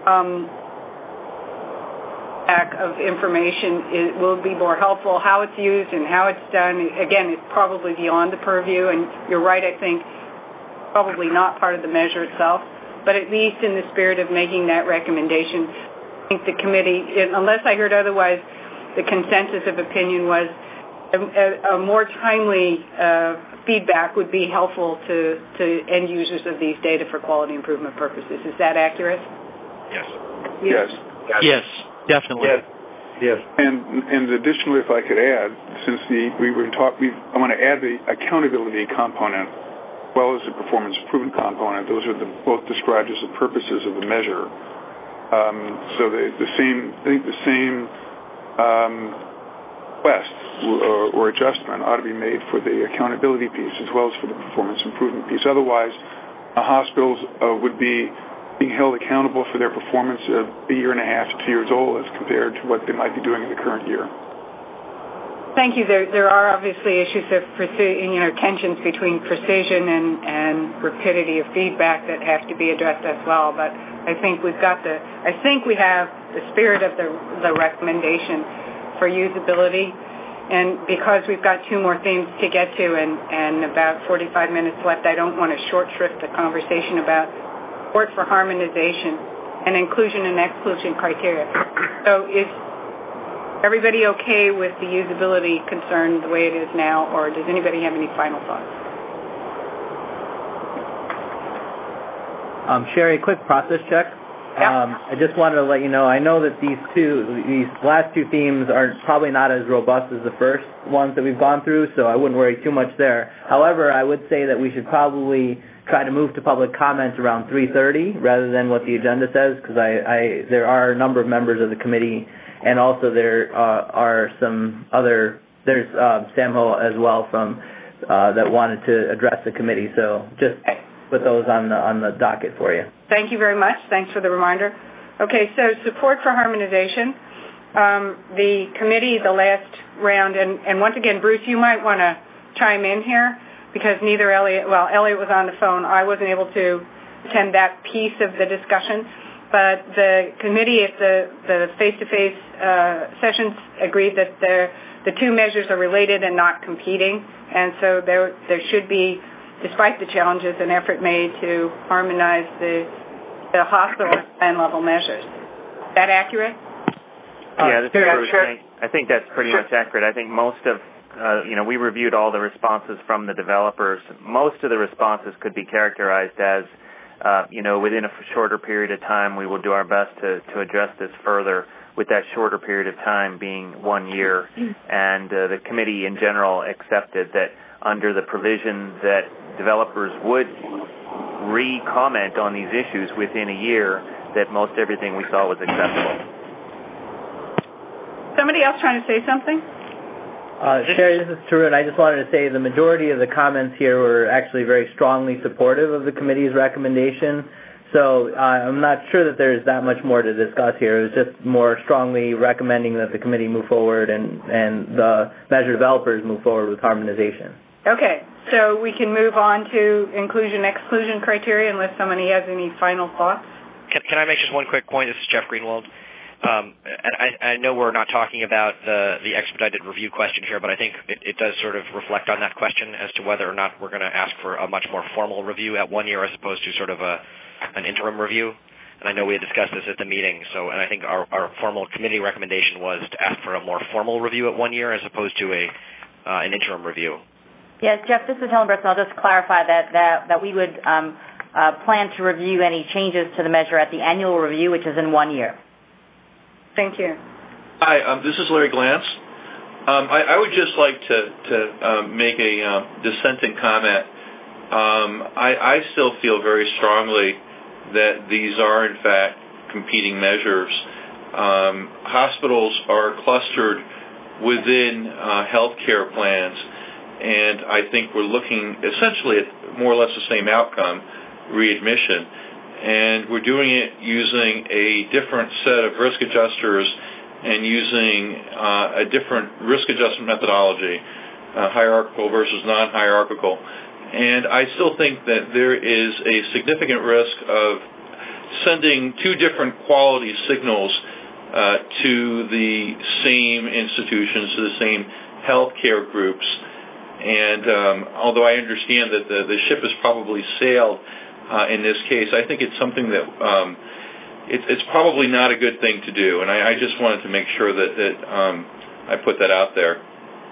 of information will be more helpful. How it's used and how it's done, again, is probably beyond the purview, and you're right, I think, probably not part of the measure itself, but at least in the spirit of making that recommendation, I think the committee, unless I heard otherwise, the consensus of opinion was a more timely feedback would be helpful to end users of these data for quality improvement purposes. Is that accurate? Yes. Yes. Yes. Definitely. Yes. And additionally, if I could add, since I want to add the accountability component as well as the performance improvement component. Those are both described as the purposes of the measure. So the same request or adjustment ought to be made for the accountability piece as well as for the performance improvement piece. Otherwise, hospitals would be being held accountable for their performance of a year and a half to 2 years old as compared to what they might be doing in the current year. Thank you. There are obviously issues of tensions between precision and rapidity of feedback that have to be addressed as well. But I think we have the spirit of the recommendation for usability. And because we've got two more themes to get to and about 45 minutes left, I don't want to short shrift the conversation about support for harmonization and inclusion and exclusion criteria. So is everybody okay with the usability concern the way it is now, or does anybody have any final thoughts? Sherry, quick process check. I just wanted to let you know, I know that these last two themes are probably not as robust as the first ones that we've gone through, so I wouldn't worry too much there. However, I would say that we should probably try to move to public comment around 3:30 rather than what the agenda says, because there are a number of members of the committee, and also there are some other, there's Sam Ho as well from that wanted to address the committee, so just put those on the docket for you. Thank you very much. Thanks for the reminder. Okay, so support for harmonization. The committee, the last round, and once again, Bruce, you might want to chime in here, because neither Elliot was on the phone. I wasn't able to attend that piece of the discussion, but the committee at the face-to-face sessions agreed that the two measures are related and not competing, and so there should be, despite the challenges, an effort made to harmonize the hospital and level measures. Is that accurate? Yeah, this is Bruce. I think that's pretty much accurate. I think most of we reviewed all the responses from the developers. Most of the responses could be characterized as, within a shorter period of time, we will do our best to address this further, with that shorter period of time being 1 year. And the committee in general accepted that under the provision that developers would re-comment on these issues within a year, that most everything we saw was acceptable. Somebody else trying to say something? Sherry, this is Tarun. I just wanted to say the majority of the comments here were actually very strongly supportive of the committee's recommendation. So I'm not sure that there's that much more to discuss here. It was just more strongly recommending that the committee move forward and the measure developers move forward with harmonization. Okay, so we can move on to inclusion-exclusion criteria unless somebody has any final thoughts. Can I make just one quick point? This is Jeff Greenwald. And I know we're not talking about the expedited review question here, but I think it does sort of reflect on that question as to whether or not we're going to ask for a much more formal review at 1 year as opposed to sort of an interim review. And I know we had discussed this at the meeting, and I think our formal committee recommendation was to ask for a more formal review at 1 year as opposed to an interim review. Yes, Jeff, this is Helen Brooks, and I'll just clarify that we would plan to review any changes to the measure at the annual review, which is in 1 year. Thank you. Hi, this is Larry Glantz. I would just like to make a dissenting comment. I still feel very strongly that these are, in fact, competing measures. Hospitals are clustered within healthcare plans, and I think we're looking essentially at more or less the same outcome, readmission. And we're doing it using a different set of risk adjusters and using a different risk adjustment methodology, hierarchical versus non-hierarchical. And I still think that there is a significant risk of sending two different quality signals to the same institutions, to the same healthcare groups. And although I understand that the ship has probably sailed in this case, I think it's something that it's probably not a good thing to do. And I just wanted to make sure that I put that out there.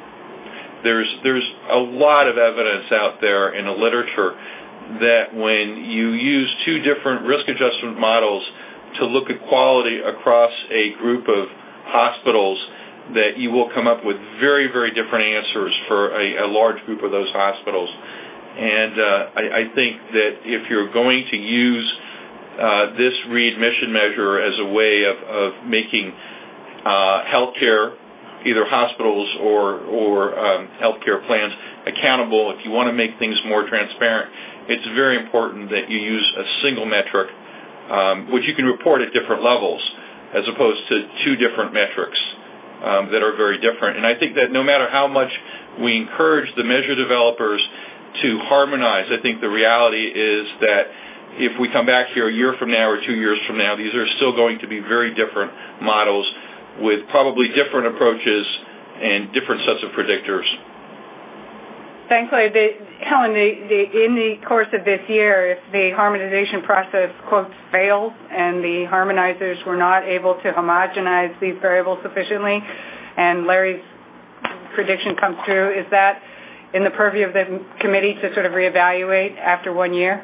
There's a lot of evidence out there in the literature that when you use two different risk adjustment models to look at quality across a group of hospitals, that you will come up with very, very different answers for a large group of those hospitals. And I think that if you're going to use this readmission measure as a way of making healthcare, either hospitals or healthcare plans, accountable, if you want to make things more transparent, it's very important that you use a single metric, which you can report at different levels, as opposed to two different metrics that are very different. And I think that no matter how much we encourage the measure developers to harmonize, I think the reality is that if we come back here a year from now or 2 years from now, these are still going to be very different models with probably different approaches and different sets of predictors. Thankfully, Helen, in the course of this year, if the harmonization process, quote, fails and the harmonizers were not able to homogenize these variables sufficiently and Larry's prediction comes true, is that in the purview of the committee to sort of reevaluate after 1 year?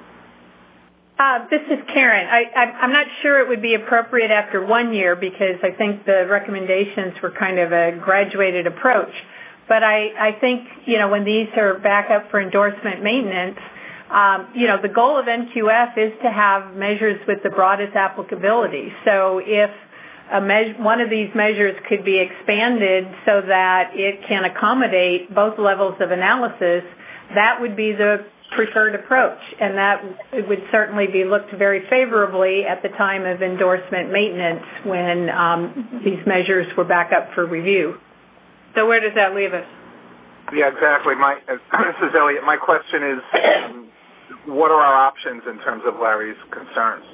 This is Karen. I'm not sure it would be appropriate after 1 year because I think the recommendations were kind of a graduated approach. But I think, when these are back up for endorsement maintenance, the goal of NQF is to have measures with the broadest applicability. So if one of these measures could be expanded so that it can accommodate both levels of analysis, that would be the preferred approach, and that would certainly be looked very favorably at the time of endorsement maintenance when these measures were back up for review. So where does that leave us? Yeah, exactly. This is Elliot. My question is, what are our options in terms of Larry's concerns?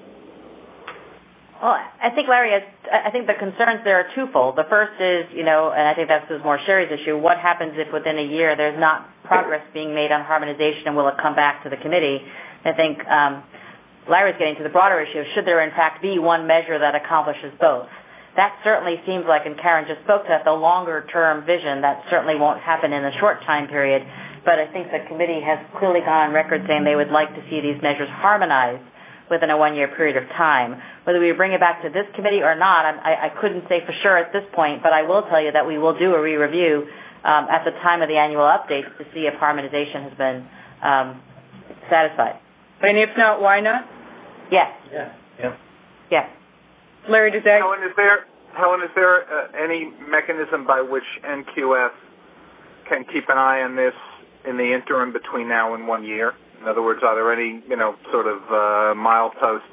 Well, I think, Larry, I think the concerns there are twofold. The first is, and I think that's more Sherry's issue, what happens if within a year there's not progress being made on harmonization and will it come back to the committee? I think Larry's getting to the broader issue of should there in fact be one measure that accomplishes both. That certainly seems like, and Karen just spoke to that, the longer-term vision, that certainly won't happen in a short time period. But I think the committee has clearly gone on record saying they would like to see these measures harmonized within a 1 year period of time. Whether we bring it back to this committee or not, I couldn't say for sure at this point, but I will tell you that we will do a re-review at the time of the annual updates to see if harmonization has been satisfied. And if not, why not? Yes. Yeah. Yes. Larry, does that... Helen, is there any mechanism by which NQF can keep an eye on this in the interim between now and 1 year? In other words, are there any, sort of mileposts,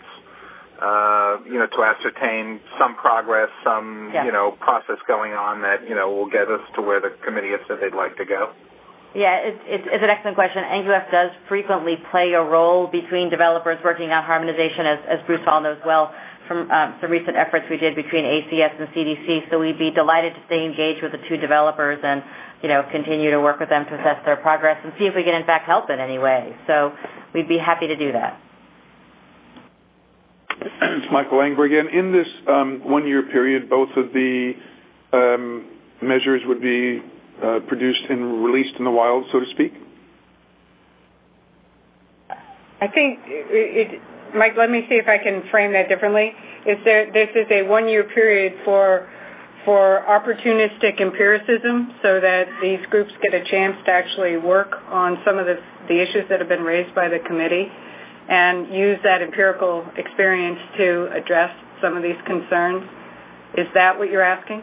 to ascertain some progress, some, process going on that, will get us to where the committee has said they'd like to go? Yeah, it's an excellent question. NQF does frequently play a role between developers working on harmonization, as Bruce Hall knows well from some recent efforts we did between ACS and CDC. So we'd be delighted to stay engaged with the two developers and, continue to work with them to assess their progress and see if we can, in fact, help in any way. So we'd be happy to do that. It's Michael Langberg again. In this 1 year period, both of the measures would be produced and released in the wild, so to speak? I think, Mike, let me see if I can frame that differently. This is a 1 year period for for opportunistic empiricism so that these groups get a chance to actually work on some of the issues that have been raised by the committee and use that empirical experience to address some of these concerns. Is that what you're asking?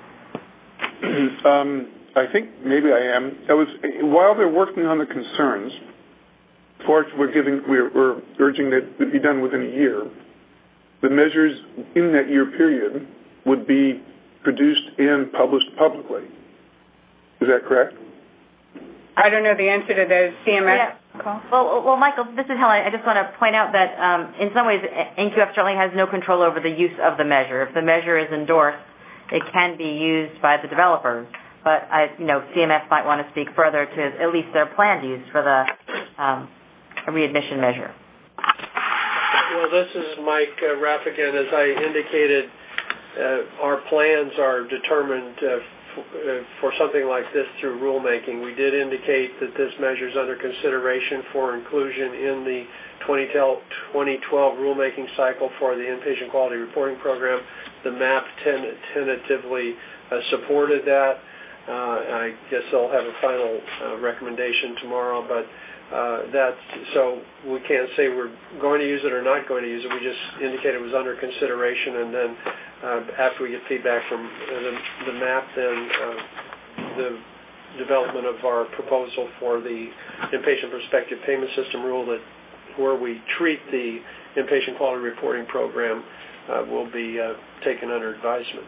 I think maybe I am. While they're working on the concerns, we're urging that it be done within a year. The measures in that year period would be produced and published publicly. Is that correct? I don't know the answer to those CMS. Yeah. Well, Michael, this is Helen. I just want to point out that in some ways, NQF certainly has no control over the use of the measure. If the measure is endorsed, it can be used by the developers. But CMS might want to speak further to at least their planned use for the readmission measure. Well, this is Mike Rapp again. As I indicated, our plans are determined for something like this through rulemaking. We did indicate that this measure is under consideration for inclusion in the 2012 rulemaking cycle for the Inpatient Quality Reporting Program. The MAP tentatively supported that. I guess they'll have a final recommendation tomorrow, but so we can't say we're going to use it or not going to use it. We just indicated it was under consideration, and then after we get feedback from the MAP, then the development of our proposal for the Inpatient Prospective Payment System rule, that where we treat the Inpatient Quality Reporting Program, will be taken under advisement.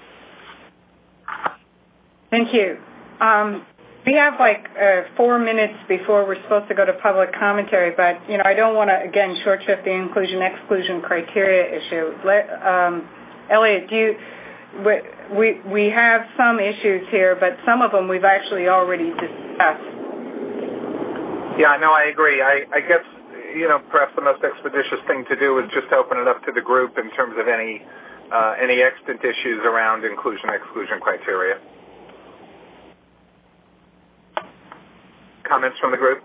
Thank you. We have 4 minutes before we're supposed to go to public commentary, but I don't want to again short shift the inclusion-exclusion criteria issue. Elliot, we have some issues here, but some of them we've actually already discussed. Yeah, no, I agree. I guess perhaps the most expeditious thing to do is just open it up to the group in terms of any extant issues around inclusion-exclusion criteria. Comments from the group?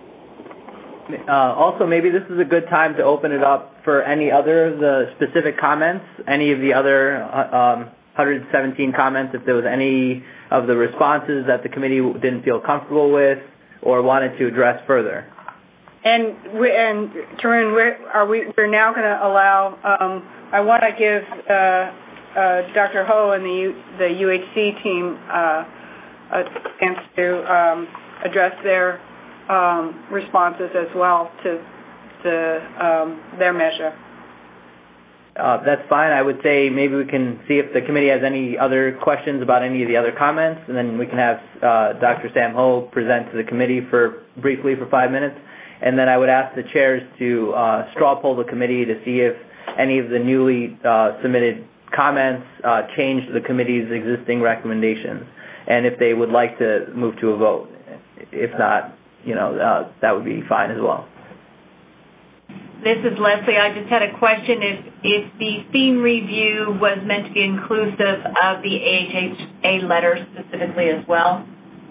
Also, maybe this is a good time to open it up for any other of the specific comments, any of the other 117 comments, if there was any of the responses that the committee didn't feel comfortable with or wanted to address further. And Tarun, we're now going to allow, I want to give Dr. Ho and the UHC team a chance to address their responses as well to their measure. That's fine. I would say maybe we can see if the committee has any other questions about any of the other comments, and then we can have Dr. Sam Ho present to the committee briefly for 5 minutes. And then I would ask the chairs to straw poll the committee to see if any of the newly submitted comments change the committee's existing recommendations, and if they would like to move to a vote. If not, that would be fine as well. This is Leslie. I just had a question. If the theme review was meant to be inclusive of the AHA letter specifically as well,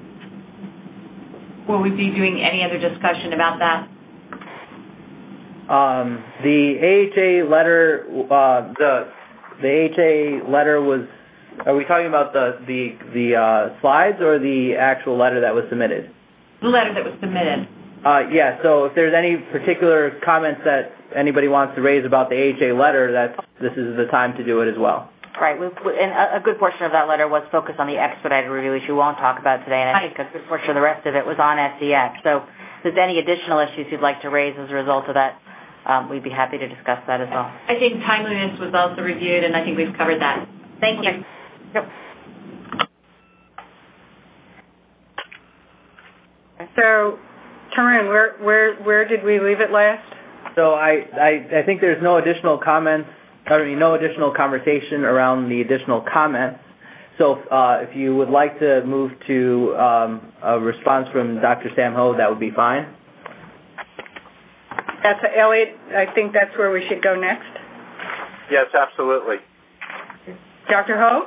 will we be doing any other discussion about that? The AHA letter, the AHA letter was. Are we talking about the slides or the actual letter that was submitted? The letter that was submitted. Yeah, so if there's any particular comments that anybody wants to raise about the AHA letter, this is the time to do it as well. Right, and a good portion of that letter was focused on the expedited review, which we won't talk about today, and I think a good portion of the rest of it was on SDX. So if there's any additional issues you'd like to raise as a result of that, we'd be happy to discuss that as well. I think timeliness was also reviewed, and I think we've covered that. Thank you. Yep. So, Tarun, where did we leave it last? So I think there's no additional comments, no additional conversation around the additional comments. So if you would like to move to a response from Dr. Sam Ho, that would be fine. That's Elliot. I think that's where we should go next. Yes, absolutely. Dr. Ho?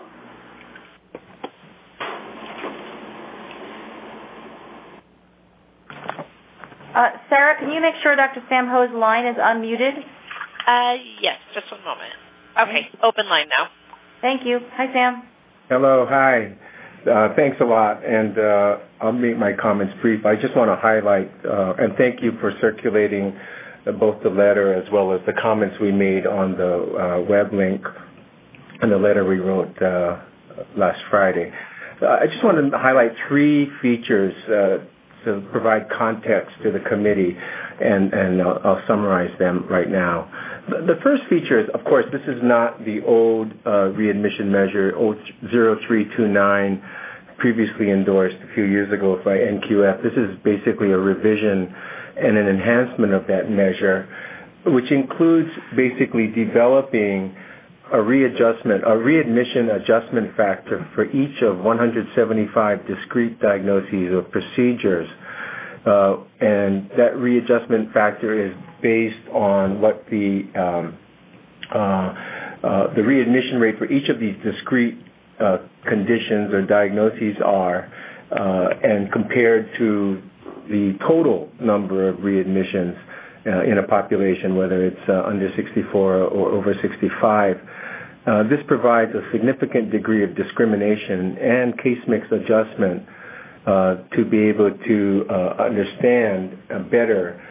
Sarah, can you make sure Dr. Sam Ho's line is unmuted? Yes, just one moment. Okay, open line now. Thank you. Hi, Sam. Hello, hi. Thanks a lot, and I'll make my comments brief. I just want to highlight, and thank you for circulating both the letter as well as the comments we made on the web link and the letter we wrote last Friday. I just want to highlight three features to provide context to the committee, and I'll summarize them right now. The first feature is, of course, this is not the old readmission measure, 0329, previously endorsed a few years ago by NQF. This is basically a revision and an enhancement of that measure, which includes basically developing a readmission adjustment factor for each of 175 discrete diagnoses or procedures. And that readjustment factor is based on what the readmission rate for each of these discrete conditions or diagnoses are, and compared to the total number of readmissions in a population, whether it's under 64 or over 65. This provides a significant degree of discrimination and case mix adjustment to be able to understand better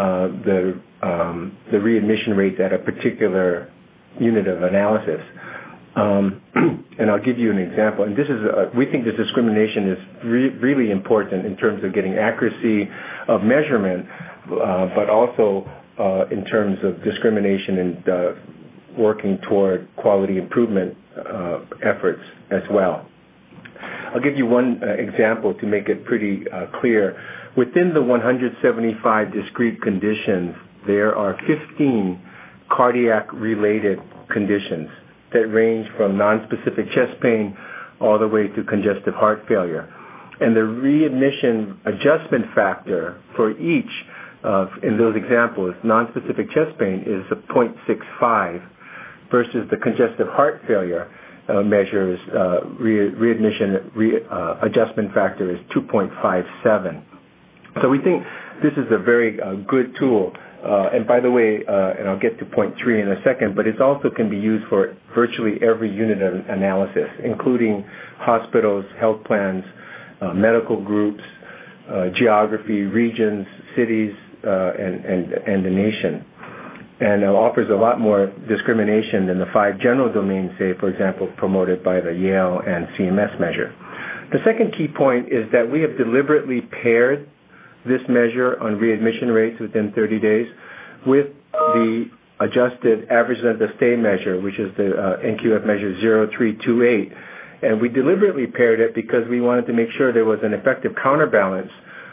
the readmission rates at a particular unit of analysis. And I'll give you an example. And this is we think this discrimination is really important in terms of getting accuracy of measurement, but also in terms of discrimination and working toward quality improvement efforts as well. I'll give you one example to make it pretty clear. Within the 175 discrete conditions, there are 15 cardiac-related conditions that range from nonspecific chest pain all the way to congestive heart failure. And the readmission adjustment factor for each in those examples, nonspecific chest pain is a 0.65 versus the congestive heart failure measures readmission adjustment factor is 2.57. So we think this is a very good tool. And by the way, and I'll get to point 3 in a second, but it also can be used for virtually every unit of analysis, including hospitals, health plans, medical groups, geography, regions, cities, and the nation. And it offers a lot more discrimination than the 5 general domains, say, for example, promoted by the Yale and CMS measure. The second key point is that we have deliberately paired this measure on readmission rates within 30 days with the adjusted average length of stay measure, which is the NQF measure 0328. And we deliberately paired it because we wanted to make sure there was an effective counterbalance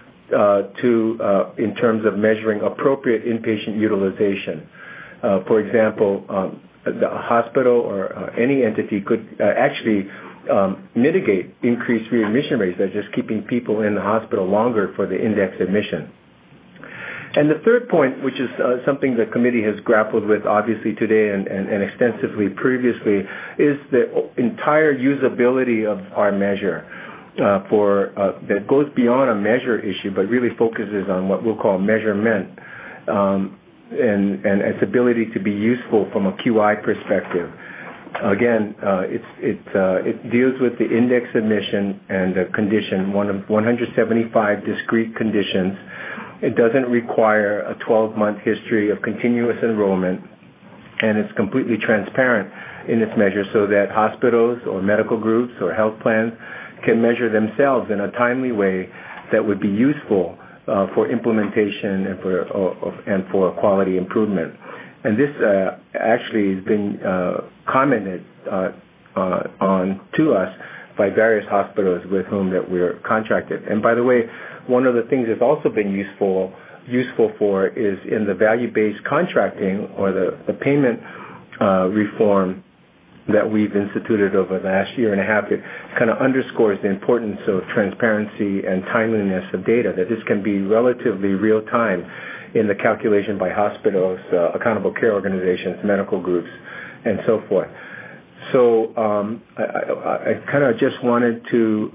in terms of measuring appropriate inpatient utilization. For example, the hospital or any entity could actually mitigate increased readmission rates by just keeping people in the hospital longer for the index admission. And the third point, which is something the committee has grappled with obviously today and extensively previously, is the entire usability of our measure that goes beyond a measure issue but really focuses on what we'll call measurement and its ability to be useful from a QI perspective. Again, it deals with the index admission and the condition, one of 175 discrete conditions. It doesn't require a 12-month history of continuous enrollment, and it's completely transparent in its measure so that hospitals or medical groups or health plans can measure themselves in a timely way that would be useful for implementation and for quality improvement. And this actually has been commented on to us by various hospitals with whom that we're contracted. And by the way, one of the things that's also been useful for is in the value-based contracting or the payment reform that we've instituted over the last year and a half. It kind of underscores the importance of transparency and timeliness of data, that this can be relatively real time in the calculation by hospitals, accountable care organizations, medical groups, and so forth. So I kind of just wanted to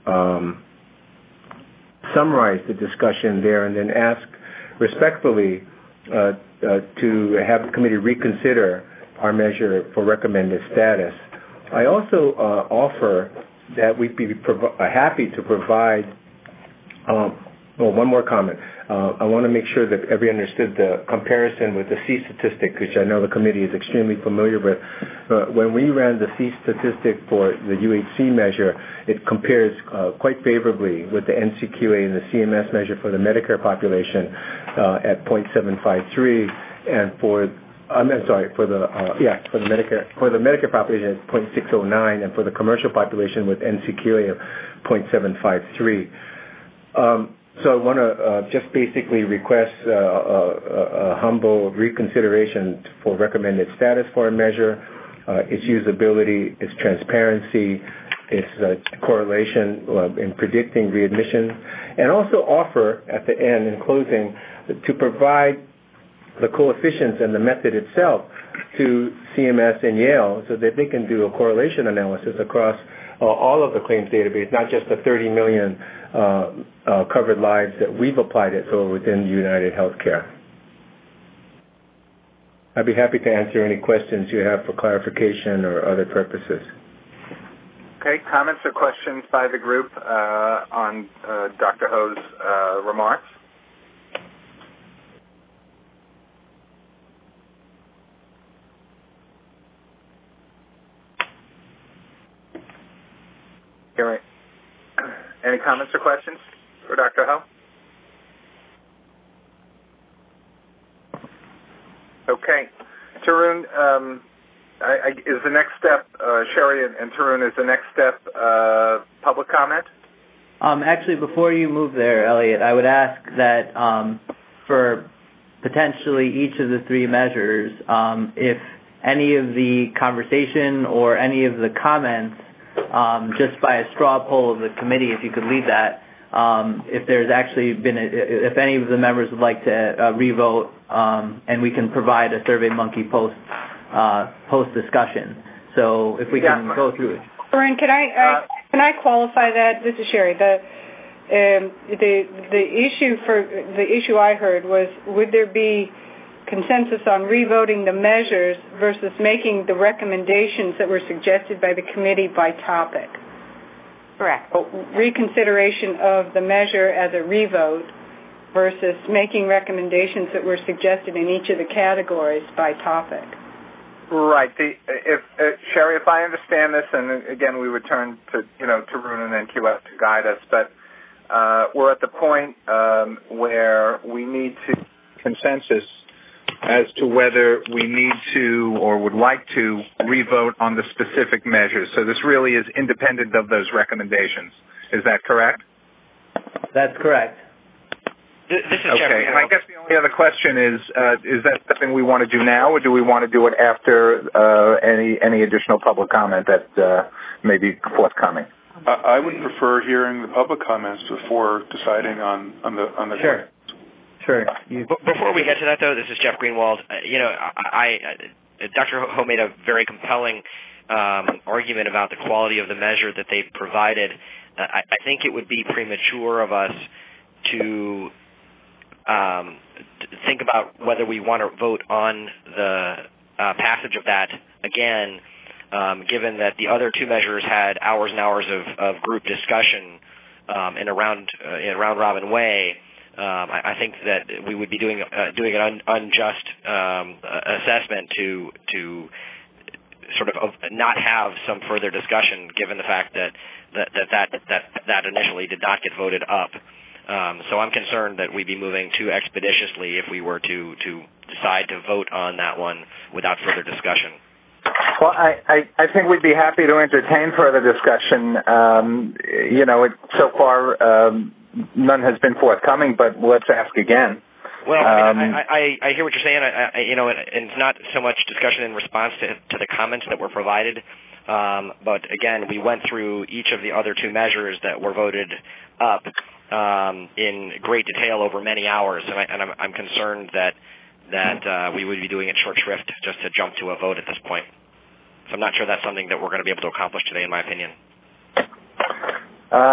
summarize the discussion there and then ask respectfully to have the committee reconsider our measure for recommended status. I also offer that we'd be happy to provide. One more comment. I want to make sure that everyone understood the comparison with the C statistic, which I know the committee is extremely familiar with. When we ran the C statistic for the UHC measure, it compares quite favorably with the NCQA and the CMS measure for the Medicare population at 0.753, and for the Medicare population at 0.609, and for the commercial population with NCQA of 0.753. So I want to just basically request a humble reconsideration for recommended status for a measure, its usability, its transparency, its correlation in predicting readmission, and also offer at the end, in closing, to provide the coefficients and the method itself to CMS and Yale so that they can do a correlation analysis across all of the claims database, not just the 30 million covered lives that we've applied it for within United Healthcare. I'd be happy to answer any questions you have for clarification or other purposes. Okay, comments or questions by the group on Dr. Ho's remarks? Any comments or questions for Dr. Ho? Okay. Tarun, is the next step, Sherry and Tarun, is the next step public comment? Actually, before you move there, Elliot, I would ask that for potentially each of the three measures, if any of the conversation or any of the comments, just by a straw poll of the committee, if you could lead that, if there's actually been, if any of the members would like to revote, and we can provide a SurveyMonkey post discussion. So if we can go through it. Lauren, can I qualify that? This is Sherry. The issue I heard was, would there be consensus on revoting the measures versus making the recommendations that were suggested by the committee by topic? Correct. Reconsideration of the measure as a revote versus making recommendations that were suggested in each of the categories by topic. Right. Sherry, if I understand this, and again we would turn to Tarun and NQF to guide us, but we're at the point where we need to consensus as to whether we need to or would like to revote on the specific measures. So this really is independent of those recommendations. Is that correct? That's correct. This is Jeffrey. And I guess the only other question is that something we want to do now, or do we want to do it after any additional public comment that may be forthcoming? I would prefer hearing the public comments before deciding on the Sure. Sure. Before we get to that, though, this is Jeff Greenwald. Dr. Ho made a very compelling argument about the quality of the measure that they provided. I think it would be premature of us to think about whether we want to vote on the passage of that again, given that the other two measures had hours and hours of group discussion in a round-robin way. I think that we would be doing an unjust assessment to sort of not have some further discussion, given the fact that initially did not get voted up. So I'm concerned that we'd be moving too expeditiously if we were to decide to vote on that one without further discussion. Well, I think we'd be happy to entertain further discussion. So far none has been forthcoming, but let's ask again. Well, I hear what you're saying. And it's not so much discussion in response to the comments that were provided, but again, we went through each of the other two measures that were voted up in great detail over many hours, and I'm concerned that we would be doing it short shrift just to jump to a vote at this point. So I'm not sure that's something that we're going to be able to accomplish today, in my opinion.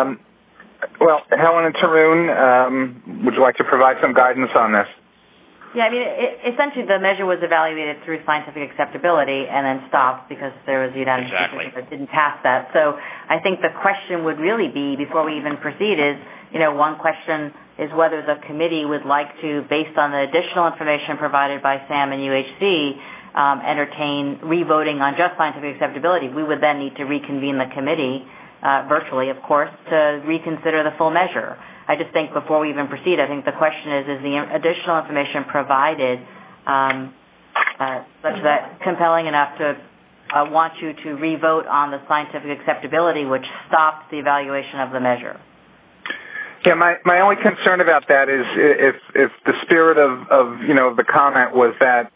Well, Helen and Tarun, would you like to provide some guidance on this? Yeah, I mean, essentially the measure was evaluated through scientific acceptability and then stopped because there was a unanimous decision that didn't pass that. So I think the question would really be, before we even proceed, is, one question is whether the committee would like to, based on the additional information provided by SAM and UHC, entertain revoting on just scientific acceptability. We would then need to reconvene the committee, virtually, of course, to reconsider the full measure. I just think before we even proceed, I think the question is the additional information provided such that compelling enough to want you to revote on the scientific acceptability, which stopped the evaluation of the measure? Yeah, my only concern about that is if the spirit of the comment was that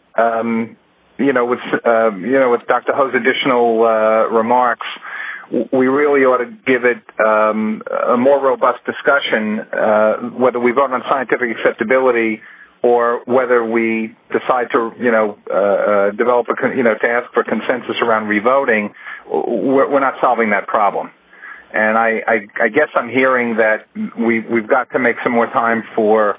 with Dr. Ho's additional remarks, we really ought to give it a more robust discussion, whether we vote on scientific acceptability or whether we decide to, develop to ask for consensus around revoting. We're not solving that problem. And I guess I'm hearing that we've got to make some more time for,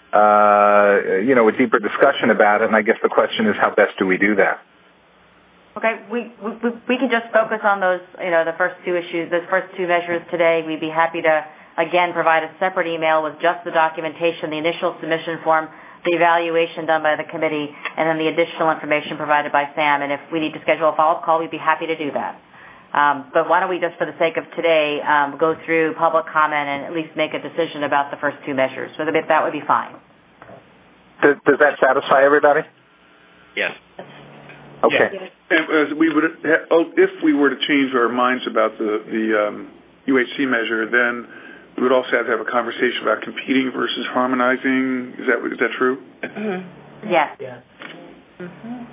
a deeper discussion about it. And I guess the question is, how best do we do that? Okay, we can just focus on those, the first two issues, those first two measures today. We'd be happy to, again, provide a separate email with just the documentation, the initial submission form, the evaluation done by the committee, and then the additional information provided by SAM. And if we need to schedule a follow-up call, we'd be happy to do that. But why don't we just, for the sake of today, go through public comment and at least make a decision about the first two measures. So that would be fine. Does that satisfy everybody? Yes. Okay. Yeah. And if we were to change our minds about the UHC measure, then we would also have to have a conversation about competing versus harmonizing. Is that true? Mm-hmm. Yes. Mm-hmm.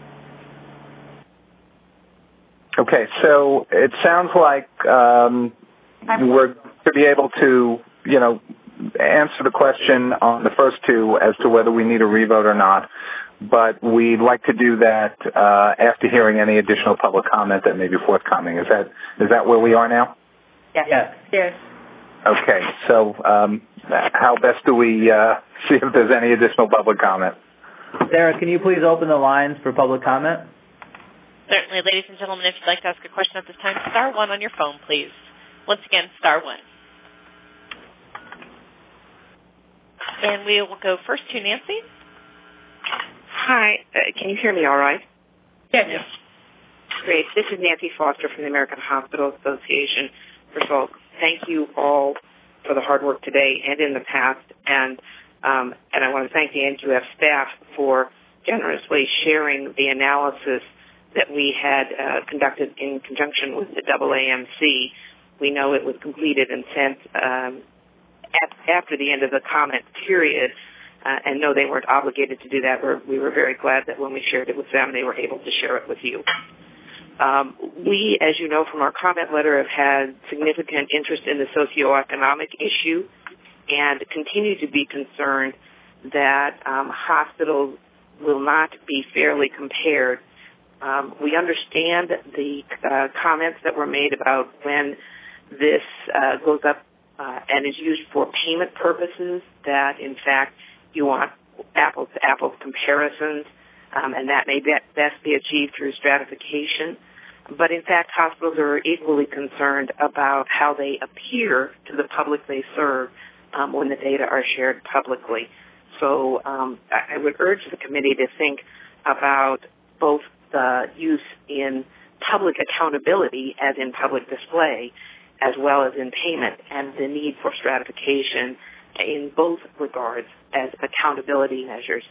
Okay, so it sounds like we're to be able to, answer the question on the first two as to whether we need a revote or not. But we'd like to do that after hearing any additional public comment that may be forthcoming. Is that where we are now? Yes. Yes. Okay. So how best do we see if there's any additional public comment? Sarah, can you please open the lines for public comment? Certainly. Ladies and gentlemen, if you'd like to ask a question at this time, star one on your phone, please. Once again, star one. And we will go first to Nancy. Hi, can you hear me all right? Yes. Great. This is Nancy Foster from the American Hospital Association. First of all, thank you all for the hard work today and in the past, and I want to thank the NQF staff for generously sharing the analysis that we had conducted in conjunction with the AAMC. We know it was completed and sent after the end of the comment period. And no, they weren't obligated to do that. We were very glad that when we shared it with them, they were able to share it with you. We, as you know from our comment letter, have had significant interest in the socioeconomic issue and continue to be concerned that hospitals will not be fairly compared. We understand the comments that were made about when this goes up and is used for payment purposes, that, in fact, you want apples-to-apples comparisons, and that may best be achieved through stratification. But, in fact, hospitals are equally concerned about how they appear to the public they serve when the data are shared publicly. So I would urge the committee to think about both the use in public accountability, as in public display, as well as in payment, and the need for stratification in both regards as accountability measures.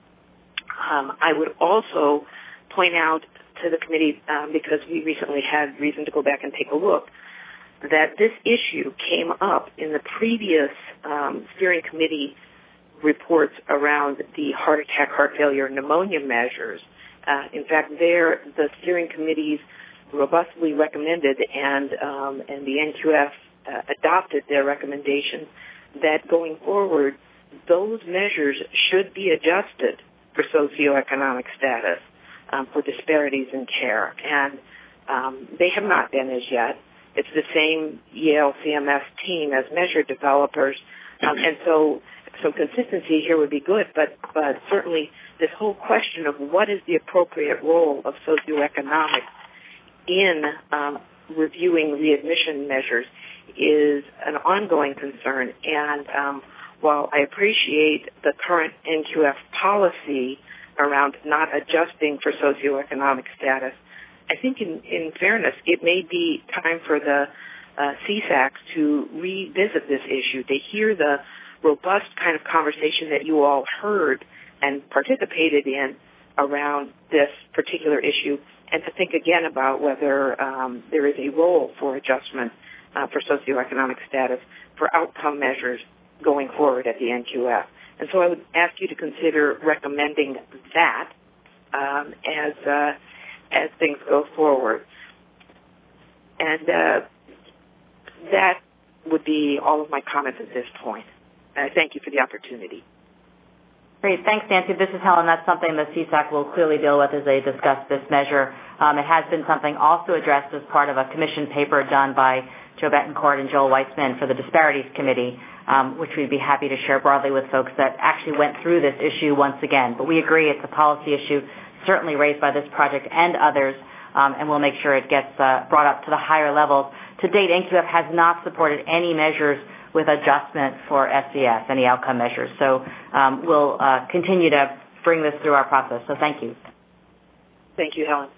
I would also point out to the committee, because we recently had reason to go back and take a look, that this issue came up in the previous steering committee reports around the heart attack, heart failure, pneumonia measures. In fact, the steering committees robustly recommended, and the NQF adopted their recommendation that going forward, those measures should be adjusted for socioeconomic status, for disparities in care. And they have not been as yet. It's the same Yale CMS team as measure developers. And so some consistency here would be good, but certainly this whole question of what is the appropriate role of socioeconomics in reviewing readmission measures is an ongoing concern. And while I appreciate the current NQF policy around not adjusting for socioeconomic status, I think in fairness, it may be time for the CSACs to revisit this issue, to hear the robust kind of conversation that you all heard and participated in around this particular issue, and to think again about whether there is a role for adjustment for socioeconomic status for outcome measures going forward at the NQF. And so I would ask you to consider recommending that as things go forward. And that would be all of my comments at this point. I thank you for the opportunity. Great. Thanks, Nancy. This is Helen. That's something the CSAC will clearly deal with as they discuss this measure. It has been something also addressed as part of a commission paper done by Joe Betancourt and Joel Weitzman for the Disparities Committee, which we'd be happy to share broadly with folks that actually went through this issue once again. But we agree it's a policy issue certainly raised by this project and others, and we'll make sure it gets brought up to the higher levels. To date, NQF has not supported any measures with adjustment for SES, any outcome measures. So we'll continue to bring this through our process. So thank you. Thank you, Helen.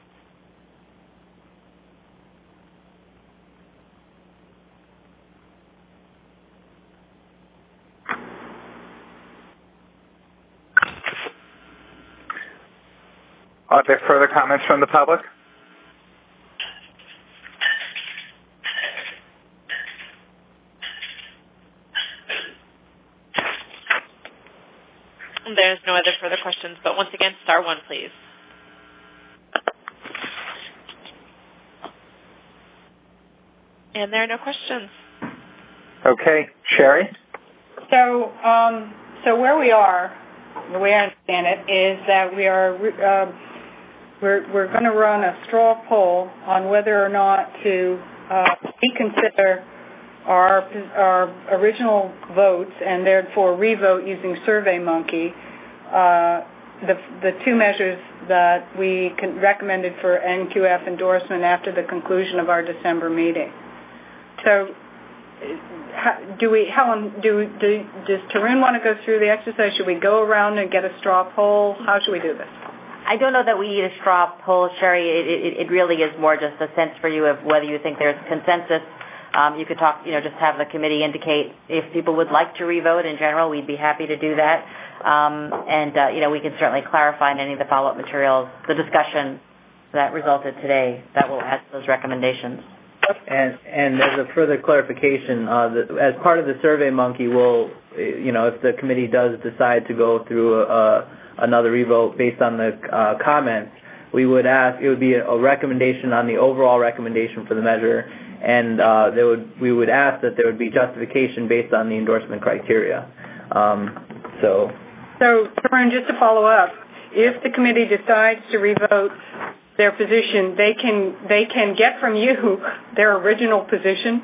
Are there further comments from the public? There's no other further questions, but once again, star one, please. And there are no questions. Okay. Sherry? So where we are, the way I understand it, is that we're going to run a straw poll on whether or not to reconsider our original votes and therefore revote using SurveyMonkey the two measures that we recommended for NQF endorsement after the conclusion of our December meeting. So Helen, does Tarun want to go through the exercise? Should we go around and get a straw poll? How should we do this? I don't know that we need a straw poll, Sherry. It really is more just a sense for you of whether you think there's consensus. You could talk, just have the committee indicate if people would like to revote. In general, we'd be happy to do that. We can certainly clarify in any of the follow-up materials the discussion that resulted today that will add to those recommendations. And as a further clarification, as part of the SurveyMonkey, if the committee does decide to go through another revote based on the comments, we would ask, it would be a recommendation on the overall recommendation for the measure, and we would ask that there would be justification based on the endorsement criteria. So, Tarun, just to follow up, if the committee decides to revote their position, they can get from you their original position?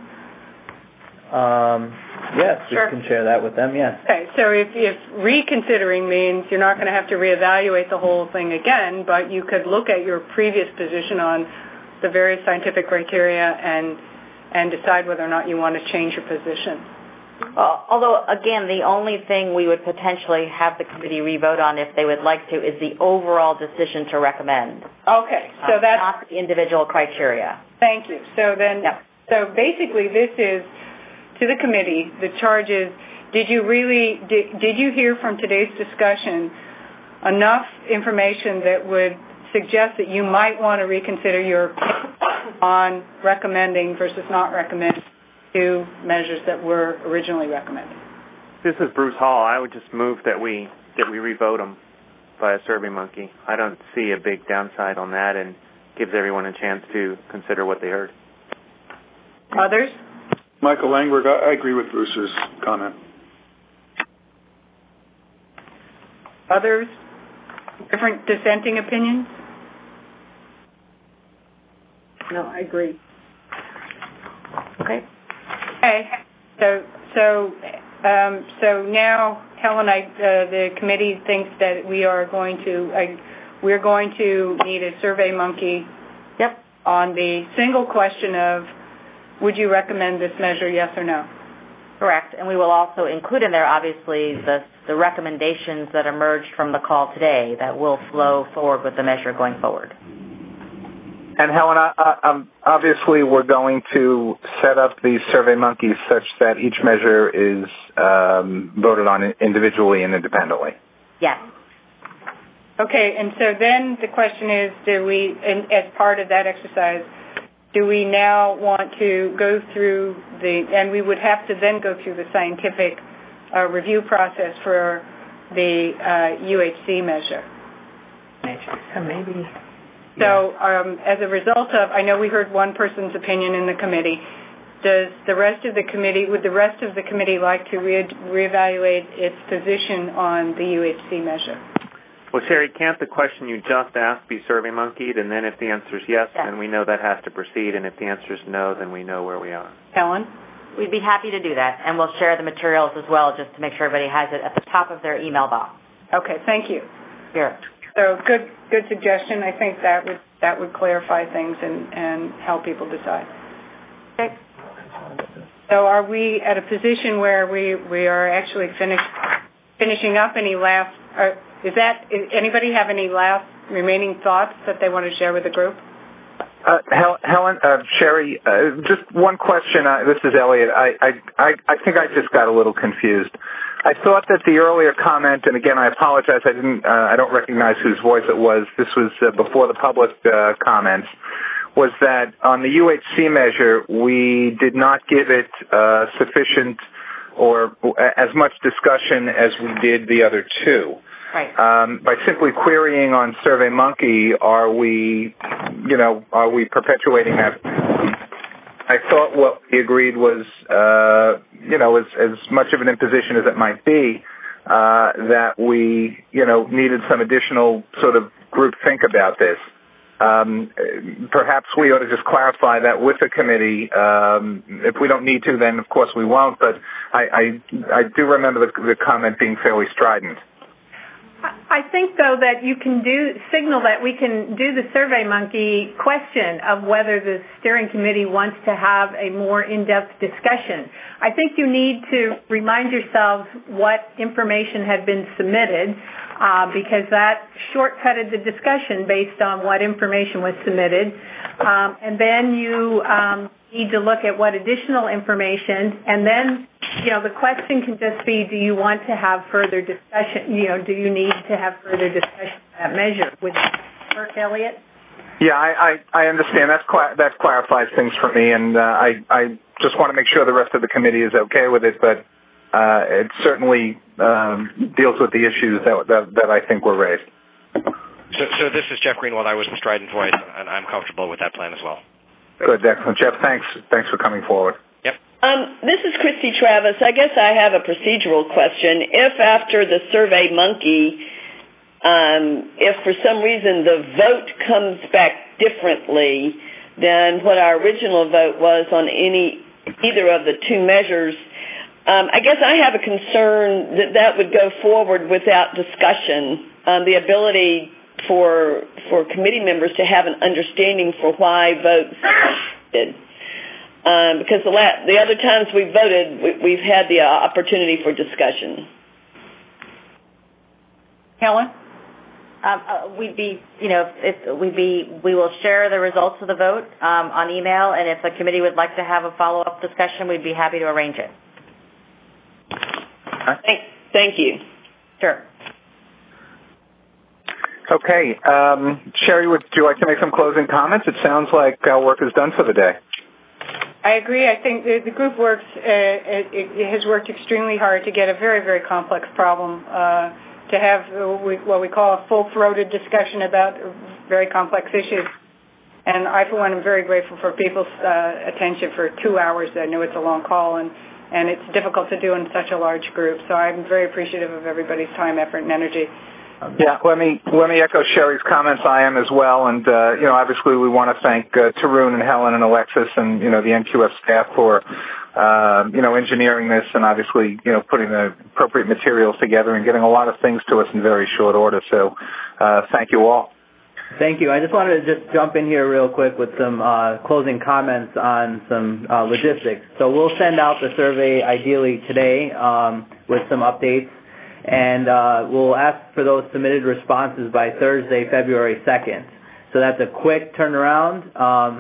Yes, sure. We can share that with them, yes. Okay, so if reconsidering means you're not going to have to reevaluate the whole thing again, but you could look at your previous position on the various scientific criteria and decide whether or not you want to change your position. Although, again, the only thing we would potentially have the committee revote on if they would like to is the overall decision to recommend. Okay, so that's not the individual criteria. Thank you. So then, So basically, this is to the committee. The charge is: did you hear from today's discussion enough information that would suggest that you might want to reconsider your on recommending versus not recommending two measures that were originally recommended? This is Bruce Hall. I would just move that we revote them by a SurveyMonkey. I don't see a big downside on that, and gives everyone a chance to consider what they heard. Others? Michael Langberg, I agree with Bruce's comment. Others? Different dissenting opinions? No, I agree. Okay. Okay. So So now, Helen, the committee thinks that we're going to need a Survey Monkey. Yep. On the single question of, would you recommend this measure, yes or no? Correct. And we will also include in there, obviously, the recommendations that emerged from the call today that will flow forward with the measure going forward. And Helen, obviously we're going to set up these Survey Monkeys such that each measure is voted on individually and independently. Yes. Okay, and so then the question is, as part of that exercise, do we now want to go through and we would have to then go through the scientific review process for the UHC measure? So maybe... So as a result of, I know we heard one person's opinion in the committee. Would the rest of the committee like to reevaluate its position on the UHC measure? Well, Sherry, can't the question you just asked be Survey Monkeyed, and then if the answer is yes, then we know that has to proceed, and if the answer is no, then we know where we are. Helen? We'd be happy to do that, and we'll share the materials as well just to make sure everybody has it at the top of their email box. Okay, thank you. Sure. So good suggestion. I think that would clarify things and help people decide. Okay. So are we at a position where we are actually finishing up? Anybody have any last remaining thoughts that they want to share with the group? Helen, Sherry, just one question. This is Elliot. I think I just got a little confused. I thought that the earlier comment, and again, I apologize, I don't recognize whose voice it was. This was before the public comments. Was that on the UHC measure, we did not give it sufficient or as much discussion as we did the other two. Right. By simply querying on SurveyMonkey, are we perpetuating that? I thought what we agreed was, as much of an imposition as it might be, that we, needed some additional sort of group think about this. Perhaps we ought to just clarify that with the committee. If we don't need to, then of course we won't. But I do remember the comment being fairly strident. I think, though, that you can signal that we can do the SurveyMonkey question of whether the steering committee wants to have a more in-depth discussion. I think you need to remind yourselves what information had been submitted because that shortcutted the discussion based on what information was submitted. And then you need to look at what additional information, and then the question can just be, do you want to have further discussion? Do you need to have further discussion of that measure? Would that work, Elliot? Yeah, I understand. That clarifies things for me, and I just want to make sure the rest of the committee is okay with it, but it certainly deals with the issues that I think were raised. So this is Jeff Greenwald. I was the strident voice, and I'm comfortable with that plan as well. Good, excellent. Jeff, thanks for coming forward. Yep. This is Christy Travis. I guess I have a procedural question. If after the SurveyMonkey, if for some reason the vote comes back differently than what our original vote was on either of the two measures, I guess I have a concern that would go forward without discussion. The ability for committee members to have an understanding for why votes did. Because the other times we voted, we've had the opportunity for discussion. Helen? We will share the results of the vote on email, and if the committee would like to have a follow-up discussion, we'd be happy to arrange it. Thank you. Sure. Okay. Sherry, would you like to make some closing comments? It sounds like our work is done for the day. I agree. I think the group it has worked extremely hard to get a very, very complex problem to have what we call a full-throated discussion about very complex issues. And I, for one, am very grateful for people's attention for 2 hours. I know it's a long call, and it's difficult to do in such a large group. So I'm very appreciative of everybody's time, effort, and energy. Yeah, let me echo Sherry's comments. I am as well, and obviously we want to thank Tarun and Helen and Alexis and the NQF staff for engineering this and obviously putting the appropriate materials together and getting a lot of things to us in very short order. So thank you all. Thank you. I just wanted to just jump in here real quick with some closing comments on some logistics. So we'll send out the survey ideally today with some updates, and we'll ask for those submitted responses by Thursday, February 2nd. So that's a quick turnaround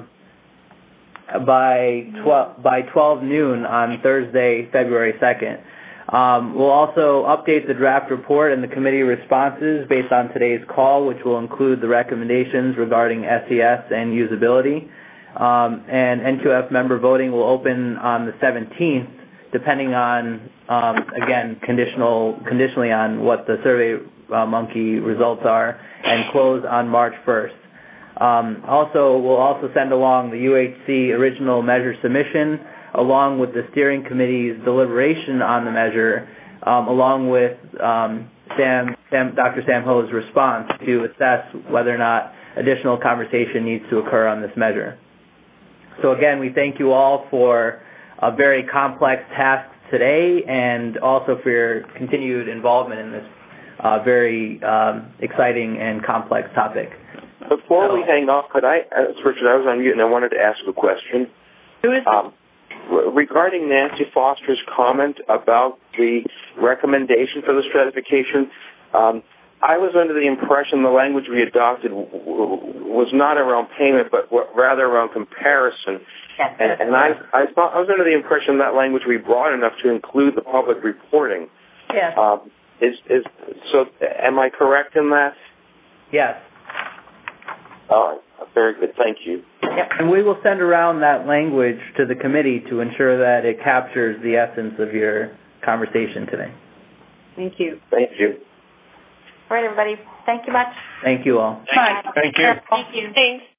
by 12 noon on Thursday, February 2nd. We'll also update the draft report and the committee responses based on today's call, which will include the recommendations regarding SES and usability. And NQF member voting will open on the 17th, depending on, again, conditionally on what the Survey Monkey results are, and close on March 1st. We'll also send along the UHC original measure submission, along with the steering committee's deliberation on the measure, along with Dr. Sam Ho's response to assess whether or not additional conversation needs to occur on this measure. So again, we thank you all for a very complex task today and also for your continued involvement in this very exciting and complex topic. Before we hang up, Richard, I was on mute and I wanted to ask a question. Who is regarding Nancy Foster's comment about the recommendation for the stratification, I was under the impression the language we adopted was not around payment, but rather around comparison. Yes. And I was under the impression that language would be broad enough to include the public reporting. Yes. So am I correct in that? Yes. All right. Very good. Thank you. Yep. And we will send around that language to the committee to ensure that it captures the essence of your conversation today. Thank you. Thank you. All right, everybody. Thank you much. Thank you all. Bye. Thank you. Thank you. Thanks.